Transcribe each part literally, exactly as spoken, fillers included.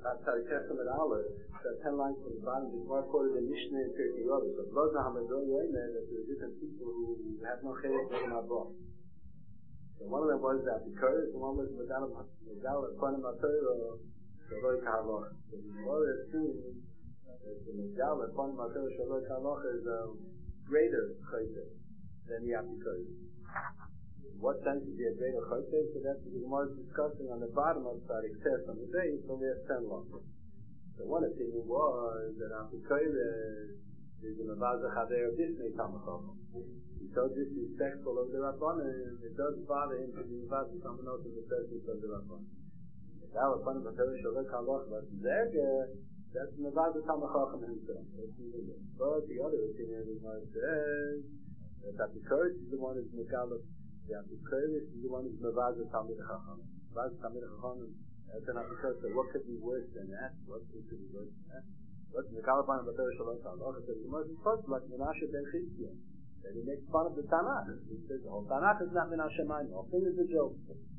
That's how Testament Allah, that ten lines from the bottom is more quoted than Mishnah and Pirkei Avos. So those are that there are different people who have no chayes from my book. So one of them was that the Kurdish, and one was Megal upon him Torah, Shaloi Kahaloch. So the Gemara assumes that the Megal upon him Torah, Shaloi Kahaloch is a greater chayes than the Apikoros. What sense is he a greater chayes? So that's what the Gemara is discussing on the bottom of the test on the base, so we have ten laws. So one opinion was that Apikoros is the Mavaza Chaver of this Tamachacham. So disrespectful of the Rabbanan, it does bother him to be involved in someone else in the presence of the Rabbanan. Now, upon the Torah Shalek Halach, but Zerge, that's Mavaza Tamachacham himself. But the other opinion is what it says, that Apikoros is the one who's Megalach, the Apikoros is the one who's Mavaza Tamid Chacham. Mavaza Tamid Chacham, that's an Apikoros, so what could be worse than that? What could be worse than that? What's Megalach upon the Torah Shalek Halach? It says, the most important, like Menashe ben Chizkiah. That he makes fun of the Tanakh. He says, oh, Tanakh is not min Hashemayim. The whole thing is a joke.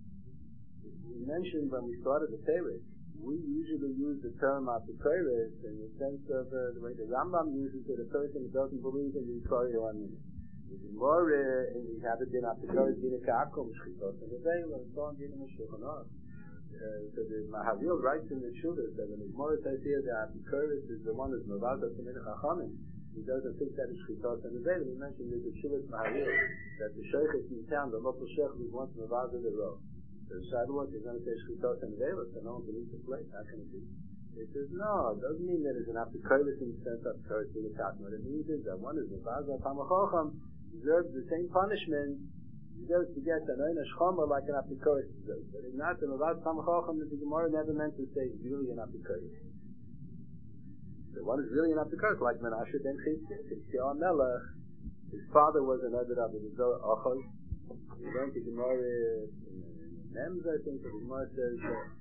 We mentioned when we started the Torah, we usually use the term Apikoros in the sense of uh, the way the Rambam uses it, a person who doesn't believe in the Torah or anything. The Gemara, and we have it in Apikoros, Dina Ka'akum, Shchitot, and the Veil, and so on, Dina Meshulchan Aruch. So the Mahavil writes in the Shuvah that when the Gemara says here that Apikoros is the one who's Mavaza Tamid Chachamim, he doesn't think that it's Shchitot and the Veil. We mentioned there's a Shuvah Mahavil that the Sheikhs in town, the local Sheikh, who wants Mavaza the road. So the Shadowat is going to say Shchitot and the Veil, so no one believes the place. How can it be? He says, no, it doesn't mean that it's an Apikoros in the sense of Apikoros in the Katan. What it means is that one is Mavaza Tamachacham, deserves the same punishment, deserves to get an Einish Chomer like an Apikoros deserves. But if not, the Mavaza Tamachacham, the Gemara never meant to say really an Apikoros. The one is really an Apikoros, like Menashe ben Chizkiah. Chizkiah Melech, his father was an Eved Avodah Achaz. We learned the Gemara in Nems, I think, the Gemara says,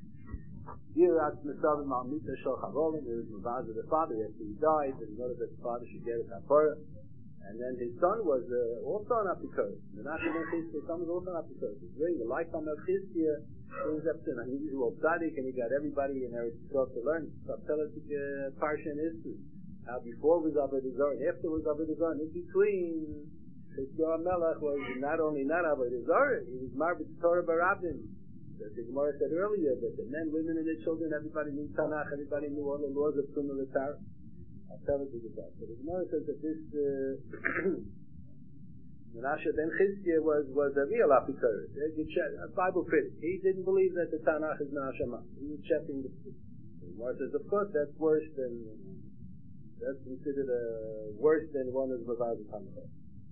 Yirat Mesavim Al Mita Shal Chavolim, there was Mavaza the father, after he died, and he noticed that the father should get a kapara. And then his son was uh, also an Apikoros. Menashe ben Chizkiah, his son was also an Apikoros. During the lifetime of Chizkiah, he was up to an unusual tzaddik, and he got everybody in Eretz Yisrael to learn Kaptelik uh, Parsha and history. Now, before was Avodah Zarah, and after was Avodah Zarah, and in between, Chizkiah Melech was not only not Avodah Zarah, he was Marbet Torah Barabim. That the Gemara said earlier that the men, women, and the children, everybody knew Tanakh, everybody knew all the laws of Tumah V'Tarah. I'll tell it to you that. So the Gemara says that this uh, Menashe ben Chizkiah was, was a real Apikoros, a Bible critic. He didn't believe that the Tanakh is Menashe. He was checking the Gemara says, of course, that's worse than, that's considered uh, worse than one of the Mavaza Tamachacham.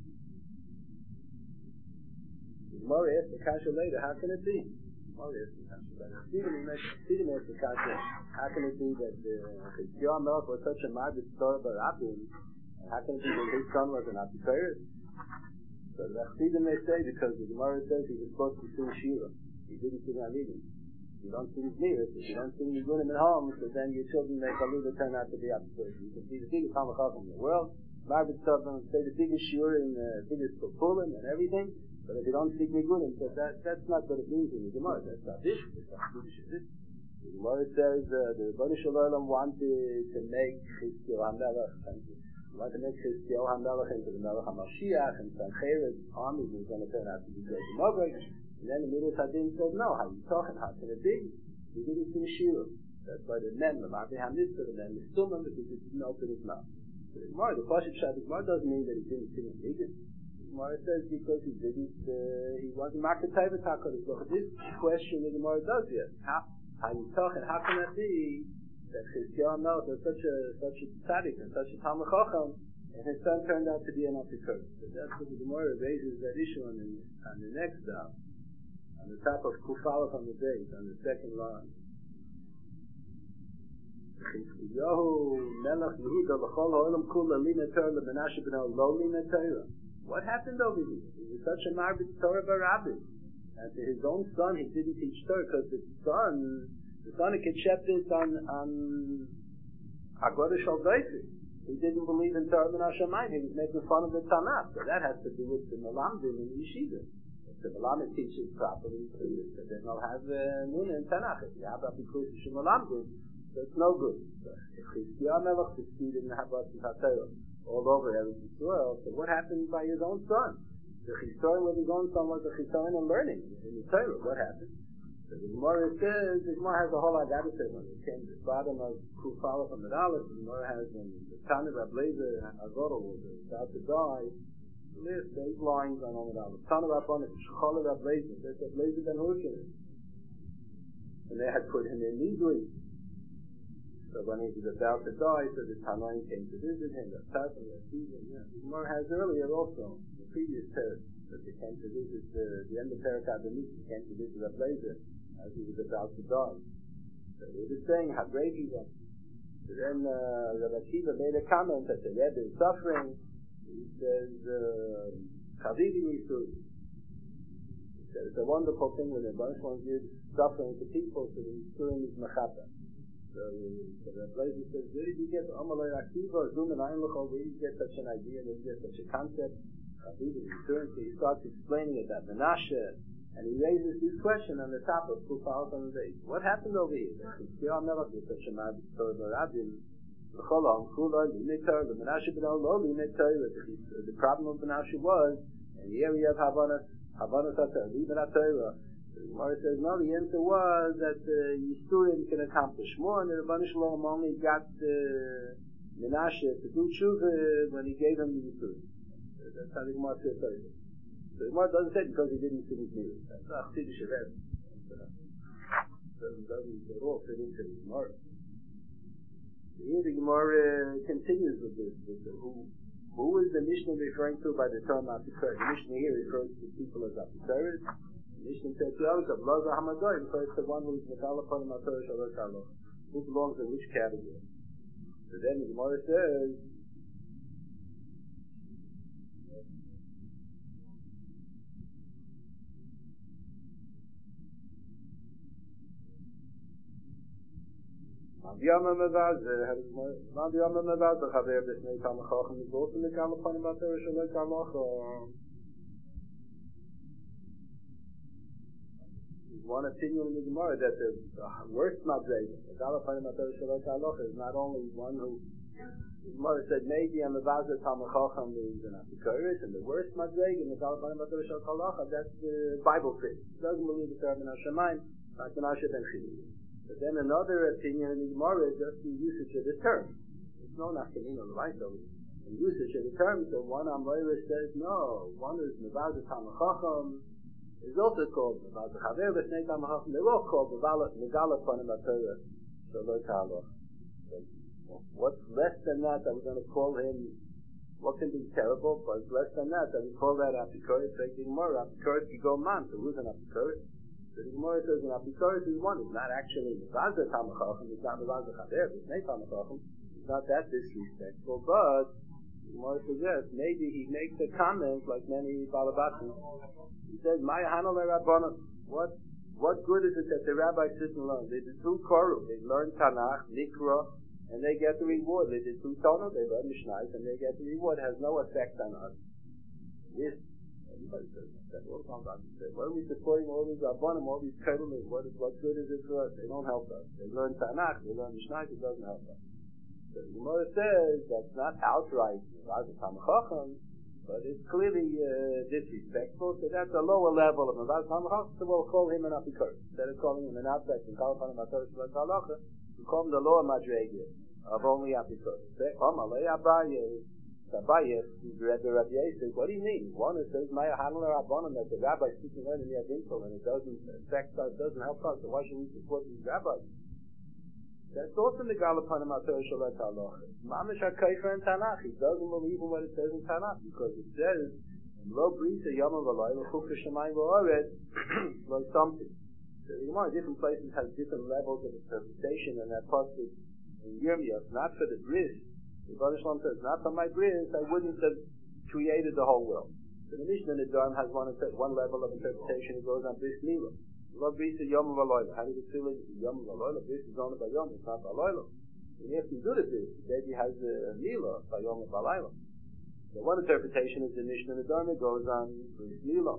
The Gemara asked the Kasha later, how can it be? The Gemara asked the Kasha later. Stephen asked the Kasha, how can it be that Chizkiah Melech was such a Marbet Torah Barabim, and how can it be that his son was an Apikoros? So the Chassidim may say, because the Gemara says he was supposed to sing Shira. He didn't sing Amidim. You don't sing Zmiris. If you don't sing Nigunim at home, so then your children make a little turn out to be Apikoros. You can see the biggest Tamachacham in the world. Marbet Torah say the biggest Shira and the biggest Populim and everything. But if you don't speak Nigunim, so that, that's not what it means in the Gemara. That's not this. It's not this. The Gemara says uh, the Rebbeinu Shalom wanted to make Chizkiah Melech. He wanted to make Chizkiah HaMelech into the Melech HaMashiach, and Sancheir's army was going to turn out to be Gog and Magog. And then the Midas Hadin said, no, how are you talking? How can it be? He didn't sing Shira. That's why the men, the Marbi HaMitzvah, the men, the Stumim, because he didn't open his mouth. So the Gemara, the Pashup Shad, the Gemara doesn't mean that he didn't sing Niggun. The Gemara says because he didn't, uh, he wasn't Makar Taivat HaKadosh. So this question the Gemara does here. How, how are you talking? How can that be? That Chizkiah Melech was such a such a tzaddik and such a Talmid Chacham, and his son turned out to be an Apikoros. So that's what the Gemara raises that issue on the on the next daf, on the top of Kuf Aleph on the base, on the second line. Chizkiyahu Melech Yehuda l'chol ha'olam kula lina Torah leMenashe b'no lo lina Torah. What happened over here? He was such a Marbet Torah Barabim, and to his own son he didn't teach Torah because the son. The son of Ketshepis on, on Agoda Shalvayfi. He didn't believe in Torah and Hashemayim. He was making fun of the Tanakh. So that has to do with the Melamdim in Yeshiva. If the Melamdim teaches properly, so then they'll have uh, Nuna and Tanakh. If you have Apikoros and Melamdim, so That's no good. If Chizkiah Melech succeeded in Havas HaTorah all over Eretz Yisrael, so what happened by his own son? The Chisaron with his own son was the Chisaron in learning in the Torah. What happened? So the Gemara says, the Gemara has a whole Agadah when it came to the bottom of Kufala from the Aleph. The Gemara has when the Tana Rab Lezer Agoro was about to die. List eight lines on Amud Aleph. Tana Rabban is Shechala Rab Lezer. That's Rab Lezer ben Hurkin. And they had put him in Nidri. So when he was about to die, so the Tanaim came to visit him. That's happened. That's even. Yeah. The Gemara has earlier also, the previous Torah, that they came to visit the, the end of Perikat Benis. They came to visit Rab Lezer as he was about to die. So they were saying how great he was. So then uh, Rabbi Akiva made a comment that the Rebbe is suffering. He says, Chavivi Yisur. He said, it's a wonderful thing when the Baruch Shalom gives suffering to people, so the Yisurim is Mechata. So, so Rabbi Lezer says, where did you get Amalei Akiva, Zum and Ein Lechol, where did you get such an idea, where did you get such a concept? Chavivi Yisur. So he starts explaining it that Menashe. And he raises this question on the top of Kufal on the base. What happened over here? The problem of Menashe was in the area of Havanas, Havanas HaTorah, even HaTorah. The Gemara says, no, the answer was that the Yisurim can accomplish more, and the Rebbeinu Shalom only got uh, Menashe to do tshuva when he gave him the Yisurim. That's how the Gemara says it. The Gemara doesn't say because he didn't finish meal. That's not Chiddush Eretz. Doesn't doesn't at all fit into the Gemara. Here the Gemara continues with this. With the, who who is the Mishnah referring to by the term Apikoros? The Mishnah here refers to people as Apikoros. The Mishnah says the others of Laza Hamadoy refers to one who is Megal upon the Torah Shalot Haloch. Who belongs in which category? So then the Gemara says. Yama Mavaze, Yama Mavaze, Chaver B'Shnei Tamachachim, is also Megal upon the Torah Shalot Haloch. There's one opinion in the Gemara that the worst Madrega, Megal upon the Torah Shalot Haloch, is not only one who, the Gemara said maybe a Mavaze Tamachachim is an Apikoros, and the worst Madrega, Megal upon the Torah Shalot Haloch, that's the Bible critic. He doesn't believe the Torah Ben Hashemayim, like Menashe ben Chidi. But then another opinion in the Gemara is just the usage of the term. There's no nachkemin on the right of it. The usage of the term, so one Amoira says no. One is Mevazah Tamachachim, is also called Mevazah Chaver B'Shnei Tamachachim. They're all called Megala Panim HaTorah Shalot Haloch. What's less than that that we're going to call him, what can be terrible, but less than that that we call that Apikoros, like the Gemara, Apikoros Gigol Man, so who's an Apikoros? So the Gemara says an Apikoros is one. It's not actually Mevazah Tamachachim. It's not Mevazah Chaver B'Shnei Tamachachim. It's not that disrespectful. But the Gemara suggests maybe he makes a comment like many Balabatim. He says, "Maya Hanal Rabbanon." What what good is it that the rabbis sit and learn? They did two Koru. They learn Tanakh, Nikra, and they get the reward. They did two Tana. They learn Mishnayos, and they get the reward. It has no effect on us. This. Everybody says that. What are we supporting all these Rabbanim, all these Kedulim? What, what good is it for us? They don't help us. They learn Tanakh, they learn Mishnah, it doesn't help us. So the Gemara says that's not outright Mevazah Tamachachim, but it's clearly uh, disrespectful. So that's a lower level of Mevazah Tamachachim. So we'll call him an Apikoros. Instead of calling him an outside and calling him a Torah Shalot Haloch, we call him the lower Madrega of only Apikoros. Amalei Abaye. Abaye, Rebbe Rabbi says, what do you mean? One, it says, Maya Hanal Rabbanon, that the rabbis speak and learn in the Adinkel, and it doesn't affect us, doesn't help us, so why should we support these rabbis? That's also the Galapanim HaTorah Shalot Haloch. Mamish HaKaifer in Tanakh, he doesn't believe in what it says in Tanakh, because it says, Lo Brisa Yom V'Loy, L'Chuk V'Shamayim V'Oretz, like something. So the Gemara, different places have different levels of interpretation, and that pasuk in Yirmiyah, not for the bris. The Baruch Shalom says, not for my bris, I wouldn't have created the whole world. So the Mishnah in the Dharm has one, one level of interpretation. It goes on bris milah. Love bris is yom v'aloyla. How do you feel it? Yom v'aloyla. Bris is only by yom. It's not v'aloyla. And if you do the bris, the baby has a milah by yom v'aloyla. So one interpretation is the Mishnah in the Dharm. It goes on bris milah.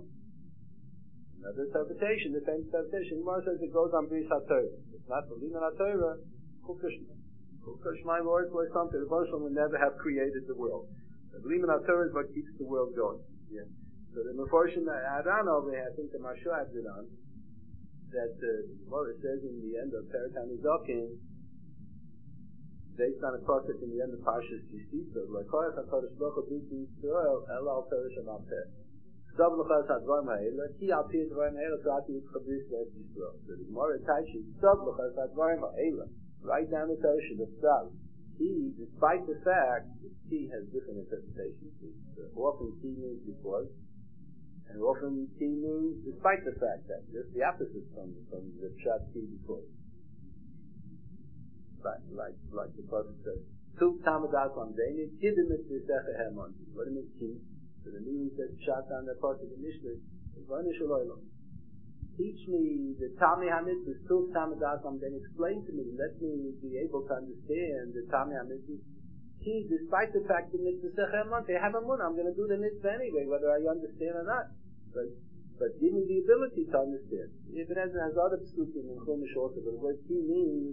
Another interpretation, the same interpretation, Gemara says it goes on bris haTorah. It's not for Liman haTorah. Of My words was something. The Baruch will never have created the world. The belief in our Torah is what keeps the world going. Yeah. So the Meforshim Aran over here, I think the Marsha has it on, that the Gemara says in the end of Perek HaNizokim, based on a pasuk in the end of Parshas Yisisa, like Koyach HaKadosh Baruch Hu B'Yisrael Yisrael Ela Al Torah Shabbat Peh. Stav L'chaz HaDvarim Ha'ela Ki Al Pi HaDvarim Ha'ela Ta'ati Yitzchabris L'Eretz Yisrael. So the Gemara teaches Stav L'chaz HaDvarim Ha'ela. Write down the Torah Shabbat. He, despite the fact that T has different interpretations, uh, often T means because, and often T means despite the fact that. Just the opposite from, from the Pshat T before. Like, like, like the Prophet says, Tu Tamadas Lamdeni, Kidimis V'Secha Hermon. What do you mean T? So the meaning says Pshat on the Prophet in Mishnah, V'Anish Oloylom. Teach me the Tami HaMitzvah, Tu Tamadas Lamdeni, explain to me, let me be able to understand the Tami HaMitzvah. He, despite the fact that Mitzvah Secha Hermon, they have a mun, I'm going to do the mitzvah anyway, whether I understand or not. But, but give me the ability to understand. Ibn Ezra has other psukim in Chumash also, but what he means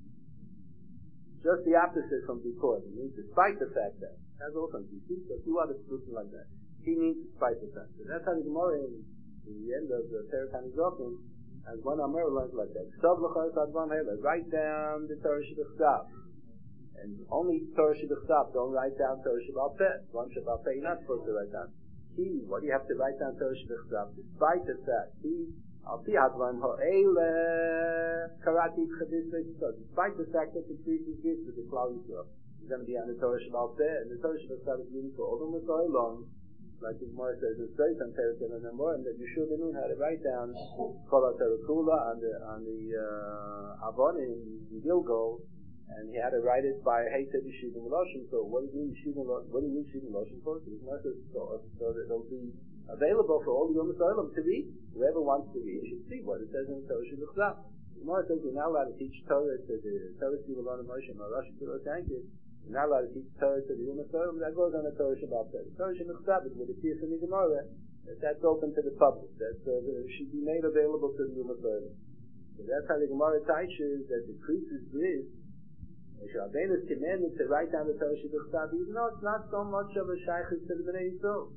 just the opposite from before. It means despite the fact that. That's also in Yisisa, two other psukim like that. He means despite the fact that. That's how the Gemara in, in the end of the Perek HaNizokim, as one Amar learns like that. Ksav l'chayis advan hela. Write down the Torah Shebechsav. And only Torah Shebechsav. Don't write down Torah Shebal Peh. One Shebal Peh you're not supposed to write down. He, what do you have to write down Torah Shebechsav? Despite the fact. He, Al Pi Hadvarim Ha'ele Karati Chadis V'Yitzchak. Despite the fact that the priest is given to the Klal Yisrael. He's going to be on the Torah Shebal Peh, and the Torah Shebechsav is given to all the Mitzvah long, like the Gemara says, it's very compared to the Nemorim, that Yeshua ben Nun had to write down Kol HaTorah Kula on the, on the, uh, Avonim in Gilgal, and he had to write it by Heised Yeshiva Meloshim. So what do you mean Yeshiva Meloshim? What do you mean Yeshiva Meloshim for? So, so that it'll be available for all the Yom Yisraelim to read. Whoever wants to read should see what it says in the Torah Shebechsav. The Gemara says you're not allowed to teach Torah to the Torah Shebechsav Moshe, Marash Torah Tankid. You're not allowed to teach Torah to the Yom Yisraelim. That goes on the Torah Shebechsav. The Torah Shebechsav is what it appears in the Gemara. That's open to the public. That uh, should be made available to the Yom Yisraelim. So that's how the Gemara teaches that the priest is bris. Rabbeinu is commanded to write down the Torah Shebechsav, even though it's not so much of a shaykhus to the Bnei Yisrael.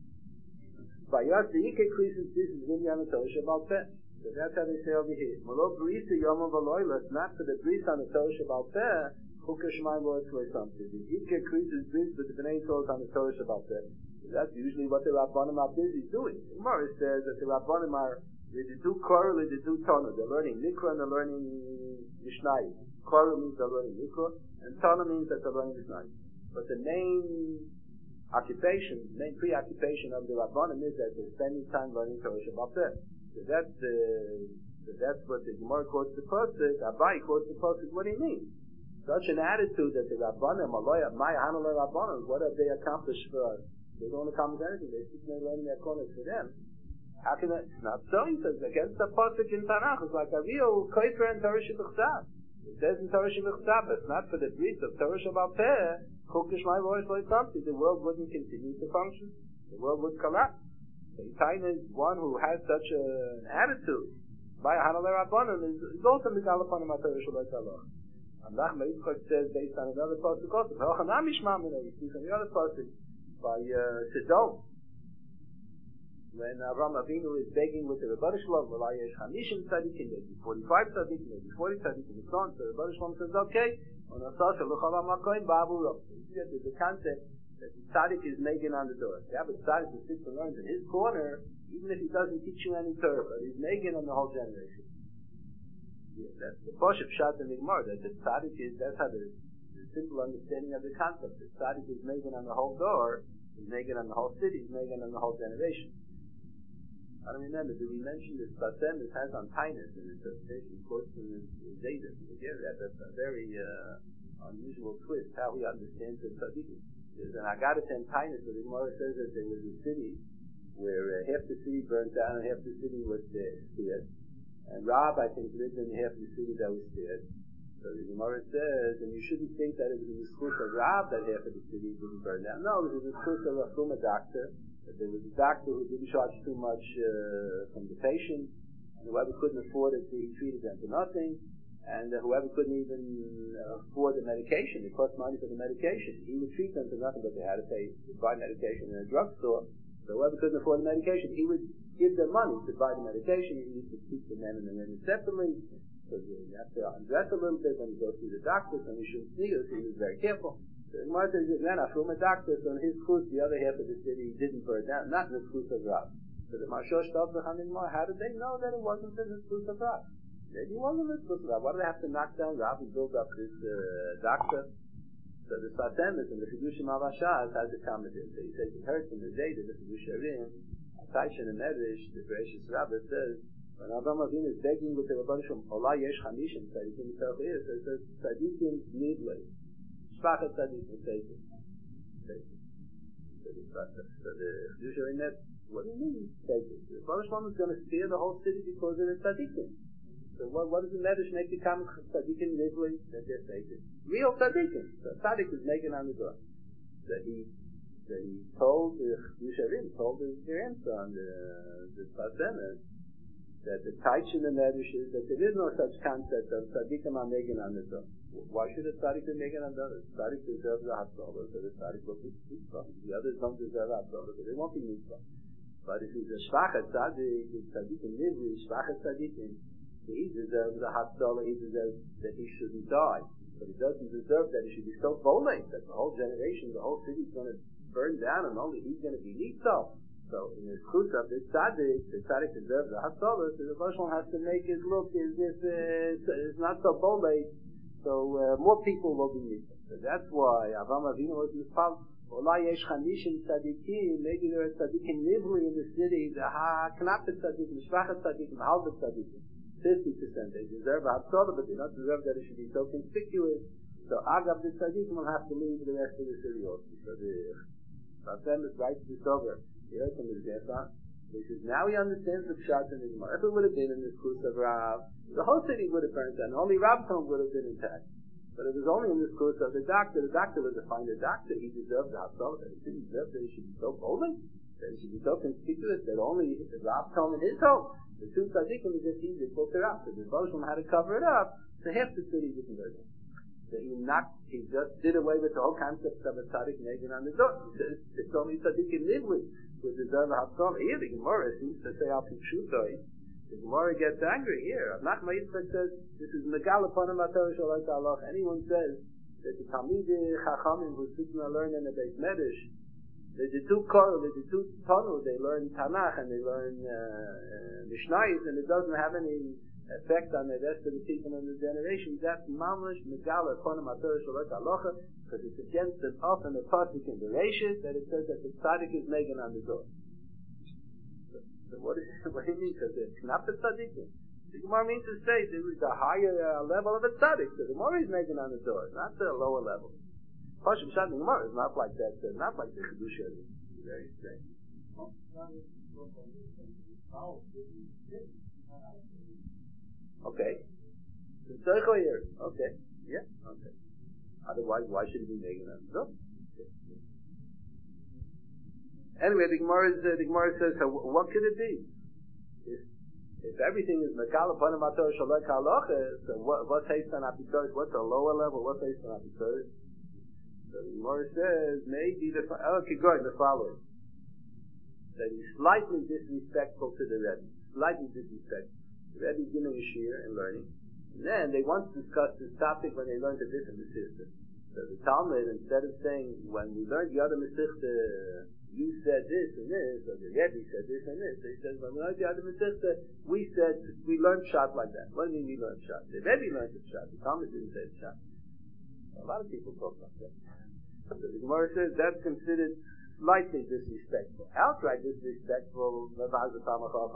By Yos, the Ikei increases this is really on the Torah Shebal Peh. So that's how they say over here. Malo brisa yom v'loyla, not for the bris on the Torah Shebal Peh, Chukah Shemaim V'Otzvei something. The Ikei increases this, but the Bnei Yisrael is on the Torah Shebal Peh. That's usually what the Rabbanim are busy doing. The Gemara says that the Rabbanim are, they do Korah, they do Tana. They're learning Mikra and they're learning Mishnayos. Korah means they're learning Mikra, and Tana means that they're learning Mishnayos. But the main occupation, the main preoccupation of the Rabbanim is that they're spending time learning Torah Shebal Peh. So that's the, so that's what the Gemara quotes the pasuk. Abai quotes the pasuk. What do you mean? Such an attitude that the Rabbanim, Maya Hanalei Rabbanim, what have they accomplished for us? They don't accomplish anything. They keep learning their corners for them. How can that? It's not so. He says against the pasuk in Tanakh. It's like a real kofer and Torah Shebechsav. It says in Torah Shebechsav, it's not for the bris of Torah Shebal Peh. The world wouldn't continue to function. The world would collapse. The Yitain is one who has such a, an attitude. By Hanalei Rabbanim is also Megal upon him at Torah Shebal Peh. And Nachman Yitzchak says based on another pasuk also. V'Hochanam Yishma Minei. You see from the other pasuk by uh, Sodom. When Avraham Avinu is begging with the Rebbeinu Shalom, well, I have Hamishim tzaddikim, maybe forty-five tzaddikim, maybe forty tzaddikim, and so on. So the Rebbeinu Shalom says, okay, on Asasha l'chol ha'makoim ba'avu rav. You see that there's a concept that the tzaddik is making on the door. You have a tzaddik who sits and learns in his corner, even if he doesn't teach you any Torah, but he's making on the whole generation. Yeah, that's the Posh of Pshat and Gemara, that the tzaddik is, that's how the, the simple understanding of the concept. The tzaddik is making on the whole door, he's making on the whole city, he's making on the whole generation. I don't remember, did we mention this Batem? It has on Tainus in its presentation, of course, in the Zayda. That's a very uh, unusual twist, how he understands the Tzaddikim. There's an Agadah and Tainus, where the Gemara says that there was a city where uh, half the city burnt down and half the city was uh, spared. And Rab, I think, lived in half the city that was spared. So the Gemara says, and you shouldn't think that it was a schus of Rab that half of the city didn't burn down. No, it was a schus of a Chuma doctor. There was a doctor who didn't charge too much uh, from the patient, and whoever couldn't afford it, he treated them for nothing. and uh, whoever couldn't even uh, afford the medication, it cost money for the medication, he would treat them for nothing, but they had to pay to buy medication in a drugstore. So whoever couldn't afford the medication, he would give them money to buy the medication. He used to teach the men and the women separately, because you have to undress a little bit when you go see the doctor, so he shouldn't sneak us, he was very careful. The Gemara says, then I from a doctor, so in his khus, the other half of the city didn't burn down, not in the khus of Rav. So the Marshosh thought, how did they know that it wasn't in the khus of Rav? Maybe it wasn't this book. Why do they have to knock down Rav and build up this uh, doctor? So the Satemis and the Chidushim Avashaz has a comment in. So he says he heard from the day that the Chidusharim, Taishan and Medish, the gracious Rabbi says, when Avraham Avinu is begging with the Rabban Shem, Ola Yesh Chamishim, Tzadikim Yitzhachir, so it says, Tzadikim Nidlei, Shpachat Tzadikim Tzadikim. So the Chidusharim net, what do you mean Tzadikim? The Rabban Shem is going to steer the whole city because of the Tzadikim. So what, what does the Medrash make the comment Tzadikim Nidlei? That they're saying real Tzadikim. So Tzadik is making on the door. So he, so he told the Yishavim, told his grandson, the, the Tzademet, that the Taishin and Medrash is that there is no such concept of Tzadikim are making on the door. Why should a Tzadik be making on the door? The Tzadik deserves a Hatzalah, so the Tzadik will be mitzvah. The others don't deserve a Hatzalah, so they won't be mitzvah. But if he's a Shvachat Tzadik, the Tzadikim Nidlei, Shvachat Tzadikim, he deserves a Hatzalah, he deserves that he shouldn't die. But he doesn't deserve that he should be so volate that the whole generation, the whole city is going to burn down and only he's going to be Nitzel. So in his khus of this tzaddik, the tzaddik deserves a Hatzalah, so the Rosh has to make it look as if uh, it's not so volate, so uh, more people will be Nitzel. So that's why Avraham Avinu was mispal. Ola yesh chamishim tzadikim, maybe there are tzadikim nivli in the city, the ha-knapet tzadikim, shvachat tzadikim, halvet tzadikim. fifty percent. They deserve a Hatzalah, but they don't deserve that it should be so conspicuous. So Agav the Tzadikim will have to leave the rest of the city also. So the Hashem is writes this over. He heard from his grandson. He says, now he understands the Pshat in the Gemara. If it would have been in this khus of Rav, the whole city would have burned down. Only Rav's home would have been intact. But it was only in this khus of the doctor. The doctor was a finer doctor. He deserved the Hatzalah. He didn't deserve that it should be so golden. That it should be so conspicuous that only Rav's home and his home. The two tzaddikim is just easy to put it up. So the Bosham had to cover it up, so half the city didn't go there. So he knocked, he just did away with the whole concept of a tzaddik making on the door. He says, it's only tzaddikim nidlei who deserve a Hatzalah. Here the Gemara seems to say, Al Pipshutai, the Gemara gets angry here. Nachman Yitzchak says, this is Megal upon him Atorah Shalai Ta'alach. Anyone says that the Talmidei Chachamim who sit and learn in the Beis Medrash, they do two korah, they do two tanu, they learn Tanakh and they learn uh, uh, Mishnayos, and it doesn't have any effect on the rest of the people in the generation. That's mamash megala konim atorah shalot halacha, because it's against an off and the pasuk in the Reishis that it says that the tzaddik is making on the door. So, so what, is, what do you mean? Because it's not the tzaddikim. The Gemara means to say there is a higher uh, level of a tzaddik. So the Gemara is making on the door, not the lower level. Pashim Shat Gemara is not like that, uh, not like the Chidusha. Very strange. Okay. The circle here. Okay. Yeah. Okay. Otherwise, why should he be making that? No. Okay. Anyway, the Gemara, is, uh, the Gemara says, so what could it be? If, if everything is Mekal upon him Atorah Shalai Kalacha, so what, what's based on Apikoros? What's the lower level? What's based on Apikoros? So the Gemara says, maybe the, okay, good, the following. That he's slightly disrespectful to the Rebbe. Slightly disrespectful. The Rebbe is giving a shir and learning. And then they once discussed this topic when they learned a different Masechta. So the Talmud, instead of saying, when we learned the other Masechta, you said this and this, or the Rebbe said this and this, they said, when we learned the other Masechta, we said, we learned Pshat like that. What do you mean we learned Pshat? The Rebbe learned the Pshat. The Talmud didn't say Pshat. A lot of people talk like that. So the Gemara says that's considered slightly disrespectful. Outright disrespectful, that's the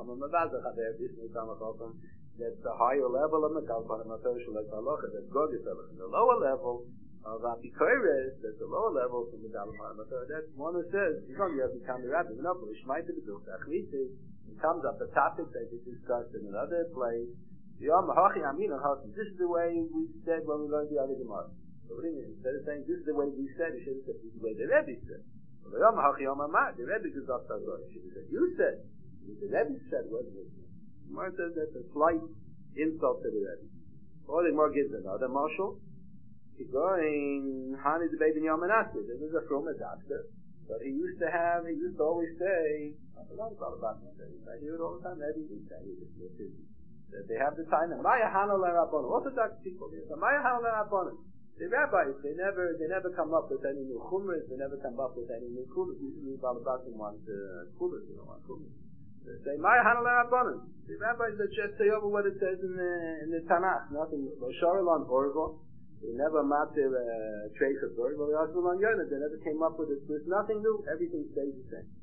higher level of Mekal Panim Atorah Shalai Halacha, that's Gogefelach. The lower level of Apikoros, that's the lower level from Mekal Panim Atorah. That's one who says, you know, you have become the rabbi. No, but Ishmael it comes up a topic that we discussed in another place. This is the way we said when we learned the other Gemara. So what do you mean? Instead of saying this is the way we said, it should have said this is the way the Rebbe said. The Rebbe gives up that word. It should have said you said. The Rebbe said what it was. Gemara says that's a slight insult to the Rebbe. Or the Gemara gives another marshal. He's going, Hani the baby Yamanasi. This is a from a doctor. But he used to have, he used to always say, I don't know about that. I hear it all the time, every week I hear this. That they have the time, and Maya Hanal Rabbanon. Orthodox people, Maya Hanal Rabbanon. The rabbis, they never, they never come up with any new chumras, they never come up with any new kulas. Usually, Balabatim want uh, kulas, you don't want kulas. They say, Maya Hanal Rabbanon. The rabbis that just say over what it says in the, in the Tanakh. Nothing, Sharalan Orgo. They never matter a uh, trace of Orgo. They also on Yonah. They never came up with it. There's nothing new. Everything stays the same.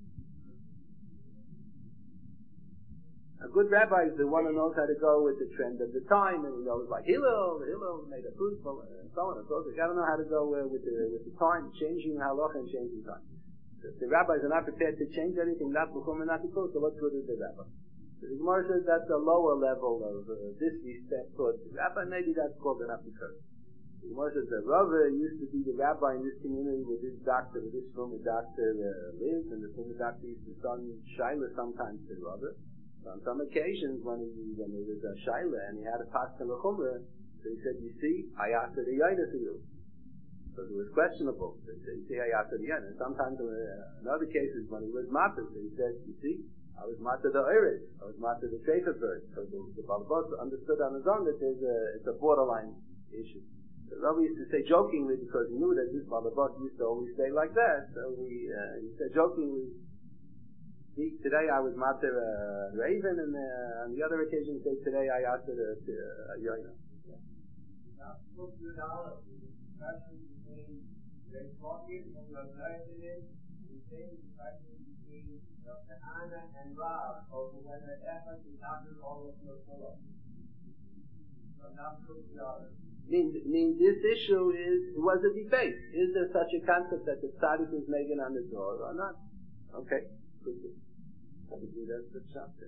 A good rabbi is the one who knows how to go with the trend of the time, and he knows like Hillel, Hillel made a food, and so on and so forth. You gotta know how to go uh, with the with the time, changing halacha and changing time. If the rabbis are not prepared to change anything, not b'chum and not b'kol, so what good is the rabbi? So the Gemara says that's a lower level of uh, disrespect towards the rabbi. Maybe that's called an apikar. The Gemara says the Rava used to be the rabbi in this community with this doctor, with this former doctor uh, lives, and the former doctor used to son Shaila sometimes to the Rava. On some occasions, when he when he was a shaila and he had a pascha l'chumra, so he said, "You see, I asked the yaina for you." So it was questionable. So he said, "You see, I asked the yaina." And sometimes, uh, in other cases, when he was matzah, so he said, "You see, I was matzah the oiris, I was matzah the trefa bird." So the, the Balabos understood on his own that there's a it's a borderline issue. So Rabbi used to say jokingly because he knew that this Balabos used to always say like that. So we uh, he said jokingly. See, today I was mater uh, Raven, and uh, on the other occasion, say today I asked it to uh, Yoina. Now, look to the knowledge, the discussion between Ray Clarkett and the President, the same discussion between Doctor Anna and Rob over whether effort is not all of your full. So not look to the knowledge. Means, means this issue is, was a debate. Is there such a concept that the tzaddik is making on the door or not? Okay. That's the chapter.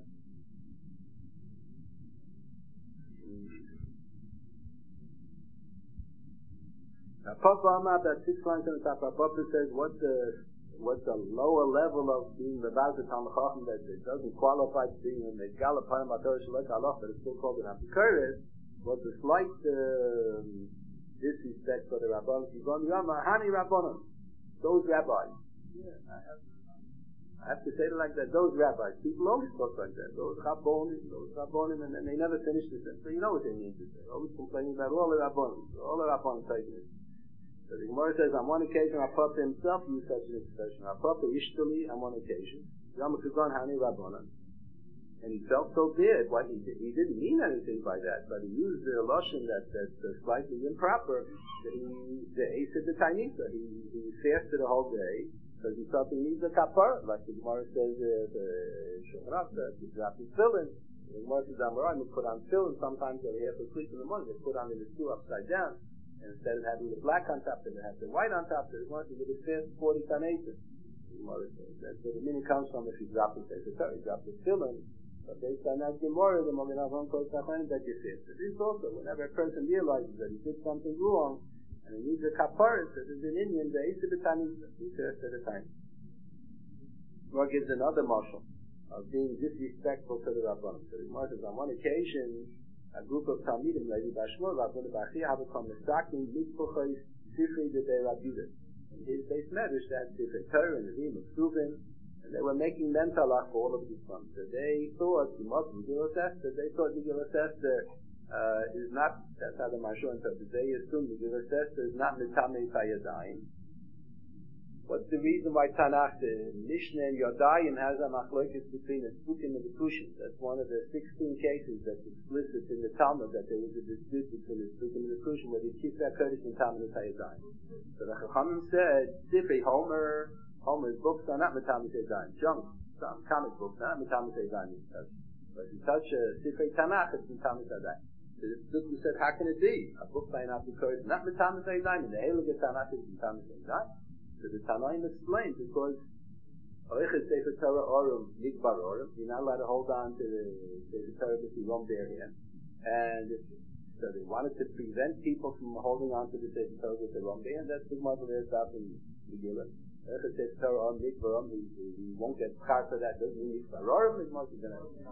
Now, Papa Amar, that six lines on the top, Papa says, what's the what's the lower level of being the Bazat HaMachachim that it doesn't qualify to being in the Galapayim HaTorah Shalek Allah, but it's still called an Apikoris? What's the slight uh, disrespect for the Rabbanim? You're going, Hani Rabbanim, those rabbis. Yeah, I have. I have to say it like that. Those rabbis, people always talk like that. Those Rabbonim, those Rabbonim, and then they never finish the sentence. So you know what they mean to say. Always complaining about all the Rabbonim, all the Rabbonim taking it. So the Gemara says, on one occasion, our Papa himself used such an expression. Our Papa Ishtali, on one occasion, Yom Kuzon Hani Rabbonim, and he felt so bad. Why he did, he didn't mean anything by that, but he used the lotion that that's uh, slightly improper. That he the Ace of the Tainisa. He he fasted the whole day. Because he thought he needs a kapara, like the Gemara says, uh, the Shulchan Aruch, he dropped his tefillin. The Gemara says, Amoraim, they put on tefillin. Sometimes they have to sleep in the morning. They put on the two upside down, and instead of having the black on top, they have the white on top. The Gemara says, they fast forty tanasim. The Gemara says that's where the meaning comes from. If you drop the tefillin, you drop the tefillin. But based on that Gemara, the Magen Avraham calls that you fast. This also, whenever a person realizes that he did something wrong, and he needs a kapara, so there's an Indian, the Eisa B'Tanisa, two thirds at a time. Gemara gives another marshal of being disrespectful to the Rabbanim. So the Gemara says, on one occasion, a group of Talmidim, Levi Bashmur, Rabbanu Bachia, have become Mesakim, Mitzvochais, Sifrei de Rabbidah. In his base medrash, they had Sifrei Torah and Nevi'im of Suvin, and they were making mentalach for all of these ones. So they thought, you must Megillah Esther, they thought Megillah Esther Uh, is not, that's how the Mashur interprets. They assume the Megillah Esther is not Mitamei Tayadayim. What's the reason why Tanakh, the Mishnah and Yodayim has a machlokes between the Spukim and the Kushim? That's one of the sixteen cases that's explicit in the Talmud that there was a dispute between the Spukim and the Kushim whether you keep that Kodesh in Talmud Tayadayim. So the Chachamim said, Sifrei Homer, Homer's books are not Mitamei Tayadayim. Junk, some comic books are not Mitamei Tayadayim. But if you touch a Sifrei Tanakh, it's Mitamei Tayadayim. So the Spukim said, how can it be? A book by an Apikoris, not Mitamei Tayadayim, and the Heilige Tanakh is Mitamei Tayadayim. So the Tanaim explains because Oichet Sefer Torah Orum Nigbar Orum, you're not allowed to hold on to the Sefer Torah if you won't bear him, and so they wanted to prevent people from holding on to the Sefer Torah with the wrong bear, and that's the Gemara there stuff in Megillah. Oichet Sefer Torah Orum Nigbar Orum, we won't get schar for that. Doesn't mean Nigbar Orum. The Gemara is going to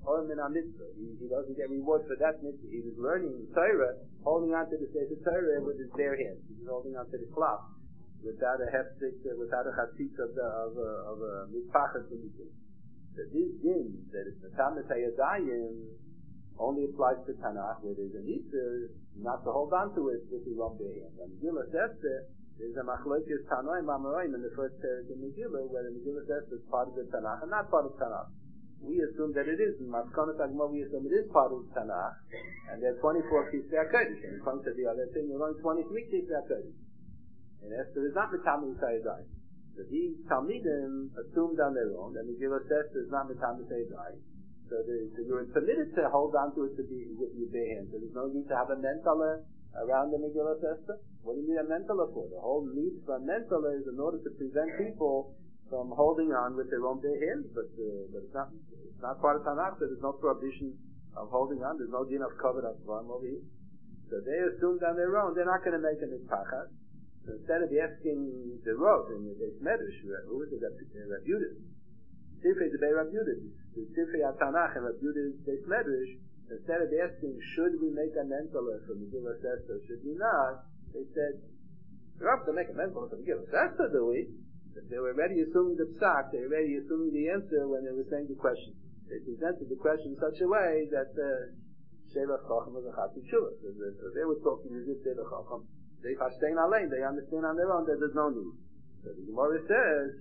or min mitzvah. He, he doesn't get reward for that mitzvah. He was learning Torah, holding on to the Sefer Torah with his bare hands. He was holding on to the cloth without a hefstik, uh, without a chatzitz of the of a of a mitpachet in the thing. So this din that is metamet hayadayim only applies to Tanakh, where there's a mitzvah not to hold on to it with your own bare hands. And Megillah Esther, there's a machlokes Tanoim Amoraim in the first parak in Megillah, where the Megillah Esther is part of the Tanakh and not part of Tanakh. We assume that it is. In Maskonat Agma, we assume it is part of Tanakh, and there are twenty-four Kisvei HaKodesh. And according to the other thing, there are only twenty-three Kisvei HaKodesh. And Esther is not Metamis Hayadayim. So these Talmidim assumed on their own that Megillah Esther is not Metamis Hayadayim. So, the, so you're permitted to hold on to it to be with your bare hands. So there's no need to have a mentala around the Megillah Esther. What do you need a mentala for? The whole need for a mentala is in order to prevent people from holding on with their own bare hands. But, uh, but it's not it's not part of Tanakh, so there's no prohibition of holding on. There's no din of covered up from over here. So they assumed on their own they're not going to make an ispachat. So instead of asking the Rav in the Beis Medrash, who is it? Rav Yudah. Sifrei Debei Rav Yudah, the Sifrei HaTanakh and Rav Yudah's Beis Medrash, instead of asking, should we make a mentala for Megillah Esther, should we not, they said, we're up to make a mentala for Megillah Esther, do we? But they were already assuming the psak, they were already assuming the answer when they were saying the question. They presented the question in such a way that Sheila Chacham was a Chati Tshuva. So they were talking as if they're the Chacham. They verstehen allein, they understand on their own that there's no need. So the Gemara says,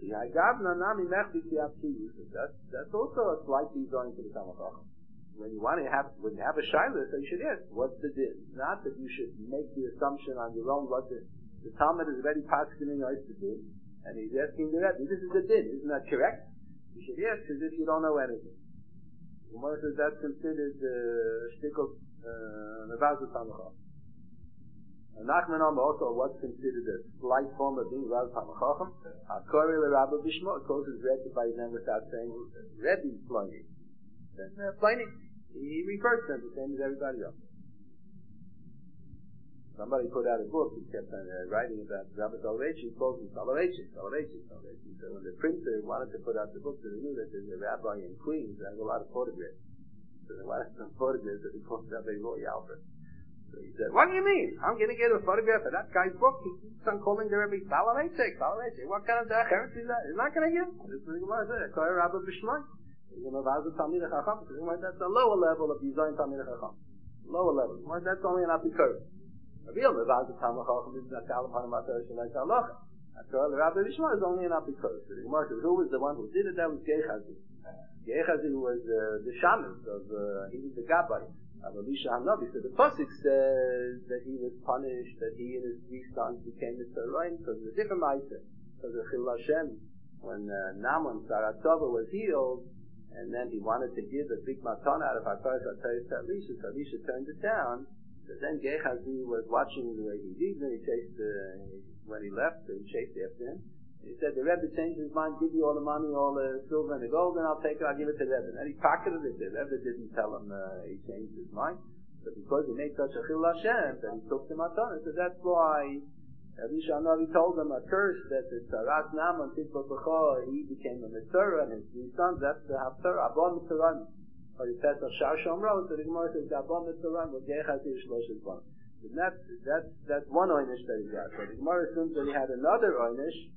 that's, that's also a slight design to the Talmud Chacham. When you want to have, when you have a shayla, so you should ask, what's the din? Not that you should make the assumption on your own what the, the Talmud is already passing in the din, and he's asking the Rebbe, this is the din, isn't that correct? You should ask as if you don't know anything. The Gemara says that's considered a shtickle, nevaz of Talmud Chacham. Nachman also what's considered a slight form of being Rav Talmud Chacham. Hakori l'Rabbi Bishmo, of course, is read by his name without saying Rebbe Pliny. Then uh, Pliny, he refers to him the same as everybody else. Somebody put out a book. He kept on uh, writing about Rabbi Soloveitchik. He calls him Soloveitchik, Soloveitchik, Soloveitchik. So when the printer wanted to put out the book, so they knew that there's a rabbi in Queens that has a lot of photographs. So they wanted some photographs that he called Rabbi Roy Alfred. So he said, what do you mean? I'm going to get a photograph of that guy's book. He keeps on calling the Rebbe Soloveitchik, Soloveitchik. What kind of da'acherut is that? He's not going to give. This is the Gemara said. Koi Rabbi Bishmai. He's going to vaz the Talmid HaChacham. That's a lower level of Yizayin Talmid HaChacham. Lower level. That's only an apikor. A real vaz the Talmid HaChacham is not Kalam Hanamatar Shalai Talacha. Koi Rabbi Bishmai is only an apikor. So the Gemara says, who was the one who did it? That was Gehazi. Gehazi was uh, the shaman of, uh, he was the Gabbai. Elisha Hanavi. So the pasuk says that he was punished, that he and his three sons became Mitzrayim because of the different ma'aser, because of Chil Hashem, when uh, Naaman Saratzova was healed, and then he wanted to give a big matan out of Hakaras HaTayis to Elisha, so Elisha turned it down. So then Gehazi was watching the way he did, and he chased uh, when he left, so he chased after him. He said, the Rebbe changed his mind, give you all the money, all the silver and the gold, and I'll take it, I'll give it to the Rebbe. And he pocketed it. The Rebbe didn't tell him uh, he changed his mind. But because he made such a chil Hashem, that he took the matan. So that's why Elisha Hanavi told him a curse that the Tzaras Naaman, Tifot B'cho, he became a Mitzvah, and his three sons, that's the Haftarah, Abba Mitzvah. Or he said, Shar Shomro, so the Gemara says, Abba Mitzvah, with Gehazi Shlosh Shlosh. That's, that's, that's one oynish that he got. So the Gemara assumes that he had another oynish,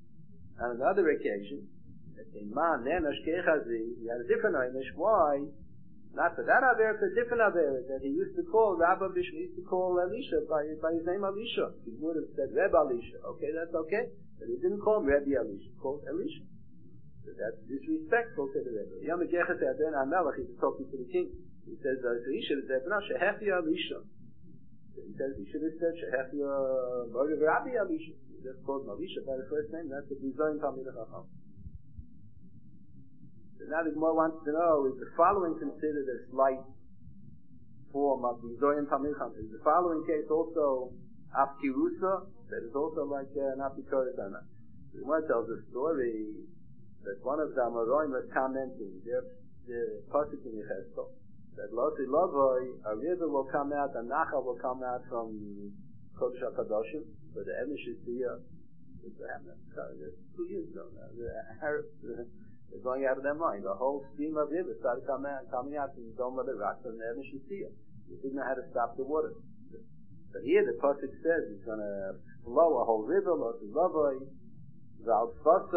on another occasion, in Man, Nenash Gehazi, he had a different oynish. Why? Not for that Aver, for a different Aver, that he used to call, Rabbi Bishma used to call Elisha by, by his name Elisha. He would have said Reb Elisha. Okay, that's okay. But he didn't call him Rebbe Elisha. He called Elisha. So that's disrespectful to the Rebbe. Yom Gehazi Adon HaMelech, he's talking to the king. He says, uh, so he should have said, no, Shehechi Elisha. So he says, he should have said, Shehechi Rabbi Elisha. That's called Elisha by the first name. That's the Yizayin Talmid HaChacham. So now the Gemara wants to know, is the following considered a slight form of Yizayin Talmid HaChacham? Is the following case also Afkirusa? That is also like uh, an Afikoris Ana. The Gemara tells a story that one of the Amoraim was commenting, the pasuk in Yechezkel, that Loti Lovoi, a river will come out, a Nachal will come out from Kodesh HaKadoshim, but the Emesh is here. This happened two years ago now. The Arabs, uh, They're going out of their mind. The whole stream of river started coming out, coming out from the dome of the rocks and never should see it. They didn't know how to stop the water. But here the Pasuk says it's going to flow a whole river, lots of lavoi, on both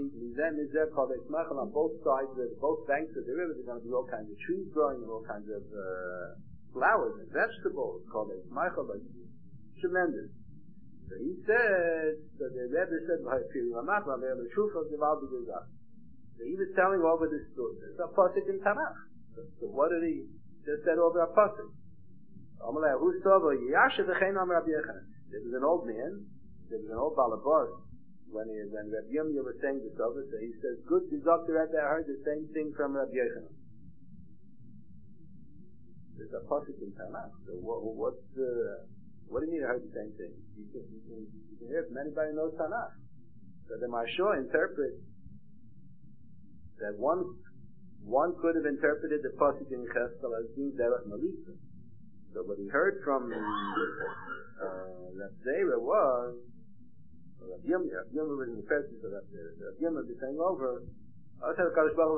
sides, of both banks of the river, there are going to be all kinds of trees growing and all kinds of uh, flowers and vegetables called a tremendous. So he said, so the Rebbe said, so he was telling over this story. There's a pasuk in Tanakh. So, so what did he just said over a pasuk? There was an old man, there was an old balabas. When he, when Rabbi Yirmiyah was saying this over, so he says, good, the doctor I heard the same thing from Rabbi Yochanan. There's a pasuk in Tanakh. So what, what's the, what do you mean I heard the same thing? You can, you can, you can hear it from anybody who knows Tanakh. So the Mashor interprets that one, one could have interpreted the pasuk in Cheskel as being Derech Melitza. So what he heard from uh, Rav Zera was, Rav Yirmiyah, Rav Yirmiyah was in the presence of Rav Zera. Rav Yirmiyah was saying over, that the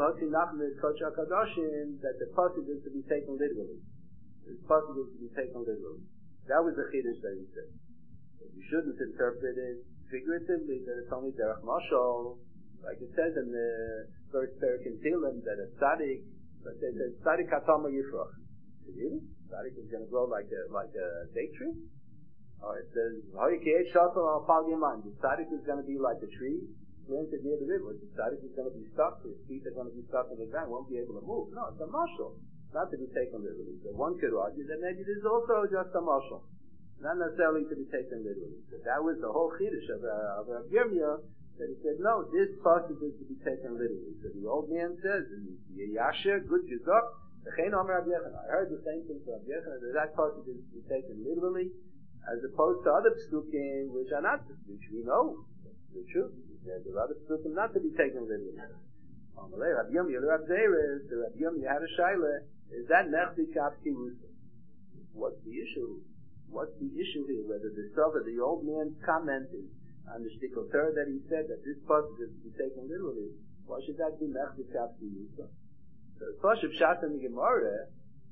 pasuk is to be taken literally. This pasuk is to be taken literally. That was the chiddush that he said. But you shouldn't interpret it figuratively, that it's only derech mashal, like it says in the first parak in Tehillim, that a tzaddik, but they said tzaddik hatama yifrach. Really? Tzaddik is going to grow like a like a date tree? Or it says, the tzaddik is going to be like a tree planted near the river. The tzaddik is going to be stuck, his feet are going to be stuck in the ground, won't be able to move. No, it's a mashal. Not to be taken literally. So one could argue that maybe this is also just a mashal. Not necessarily to be taken literally. So that was the whole chiddush of, uh, of Rav Yirmiyah, that he said, no, this pasuk is to be taken literally. So the old man says, Yasher, good gizok, I heard the same thing from Rav Yochanan, that that pasuk is to be taken literally, as opposed to other psukim which are not, which we know, the truth. There are other psukim not to be taken literally. Rabbi Yirmiyah, Rabbi Zera, the Rabbi Yirmiyah had a shaila, is that nechti kapki rusa? What's the issue? What's the issue here? Whether the Sava, the old man, commented on the shtickle Torah that he said that this pasuk is to be taken literally, why should that be nechti kapki rusa? So the pasuk pshat in the Gemara,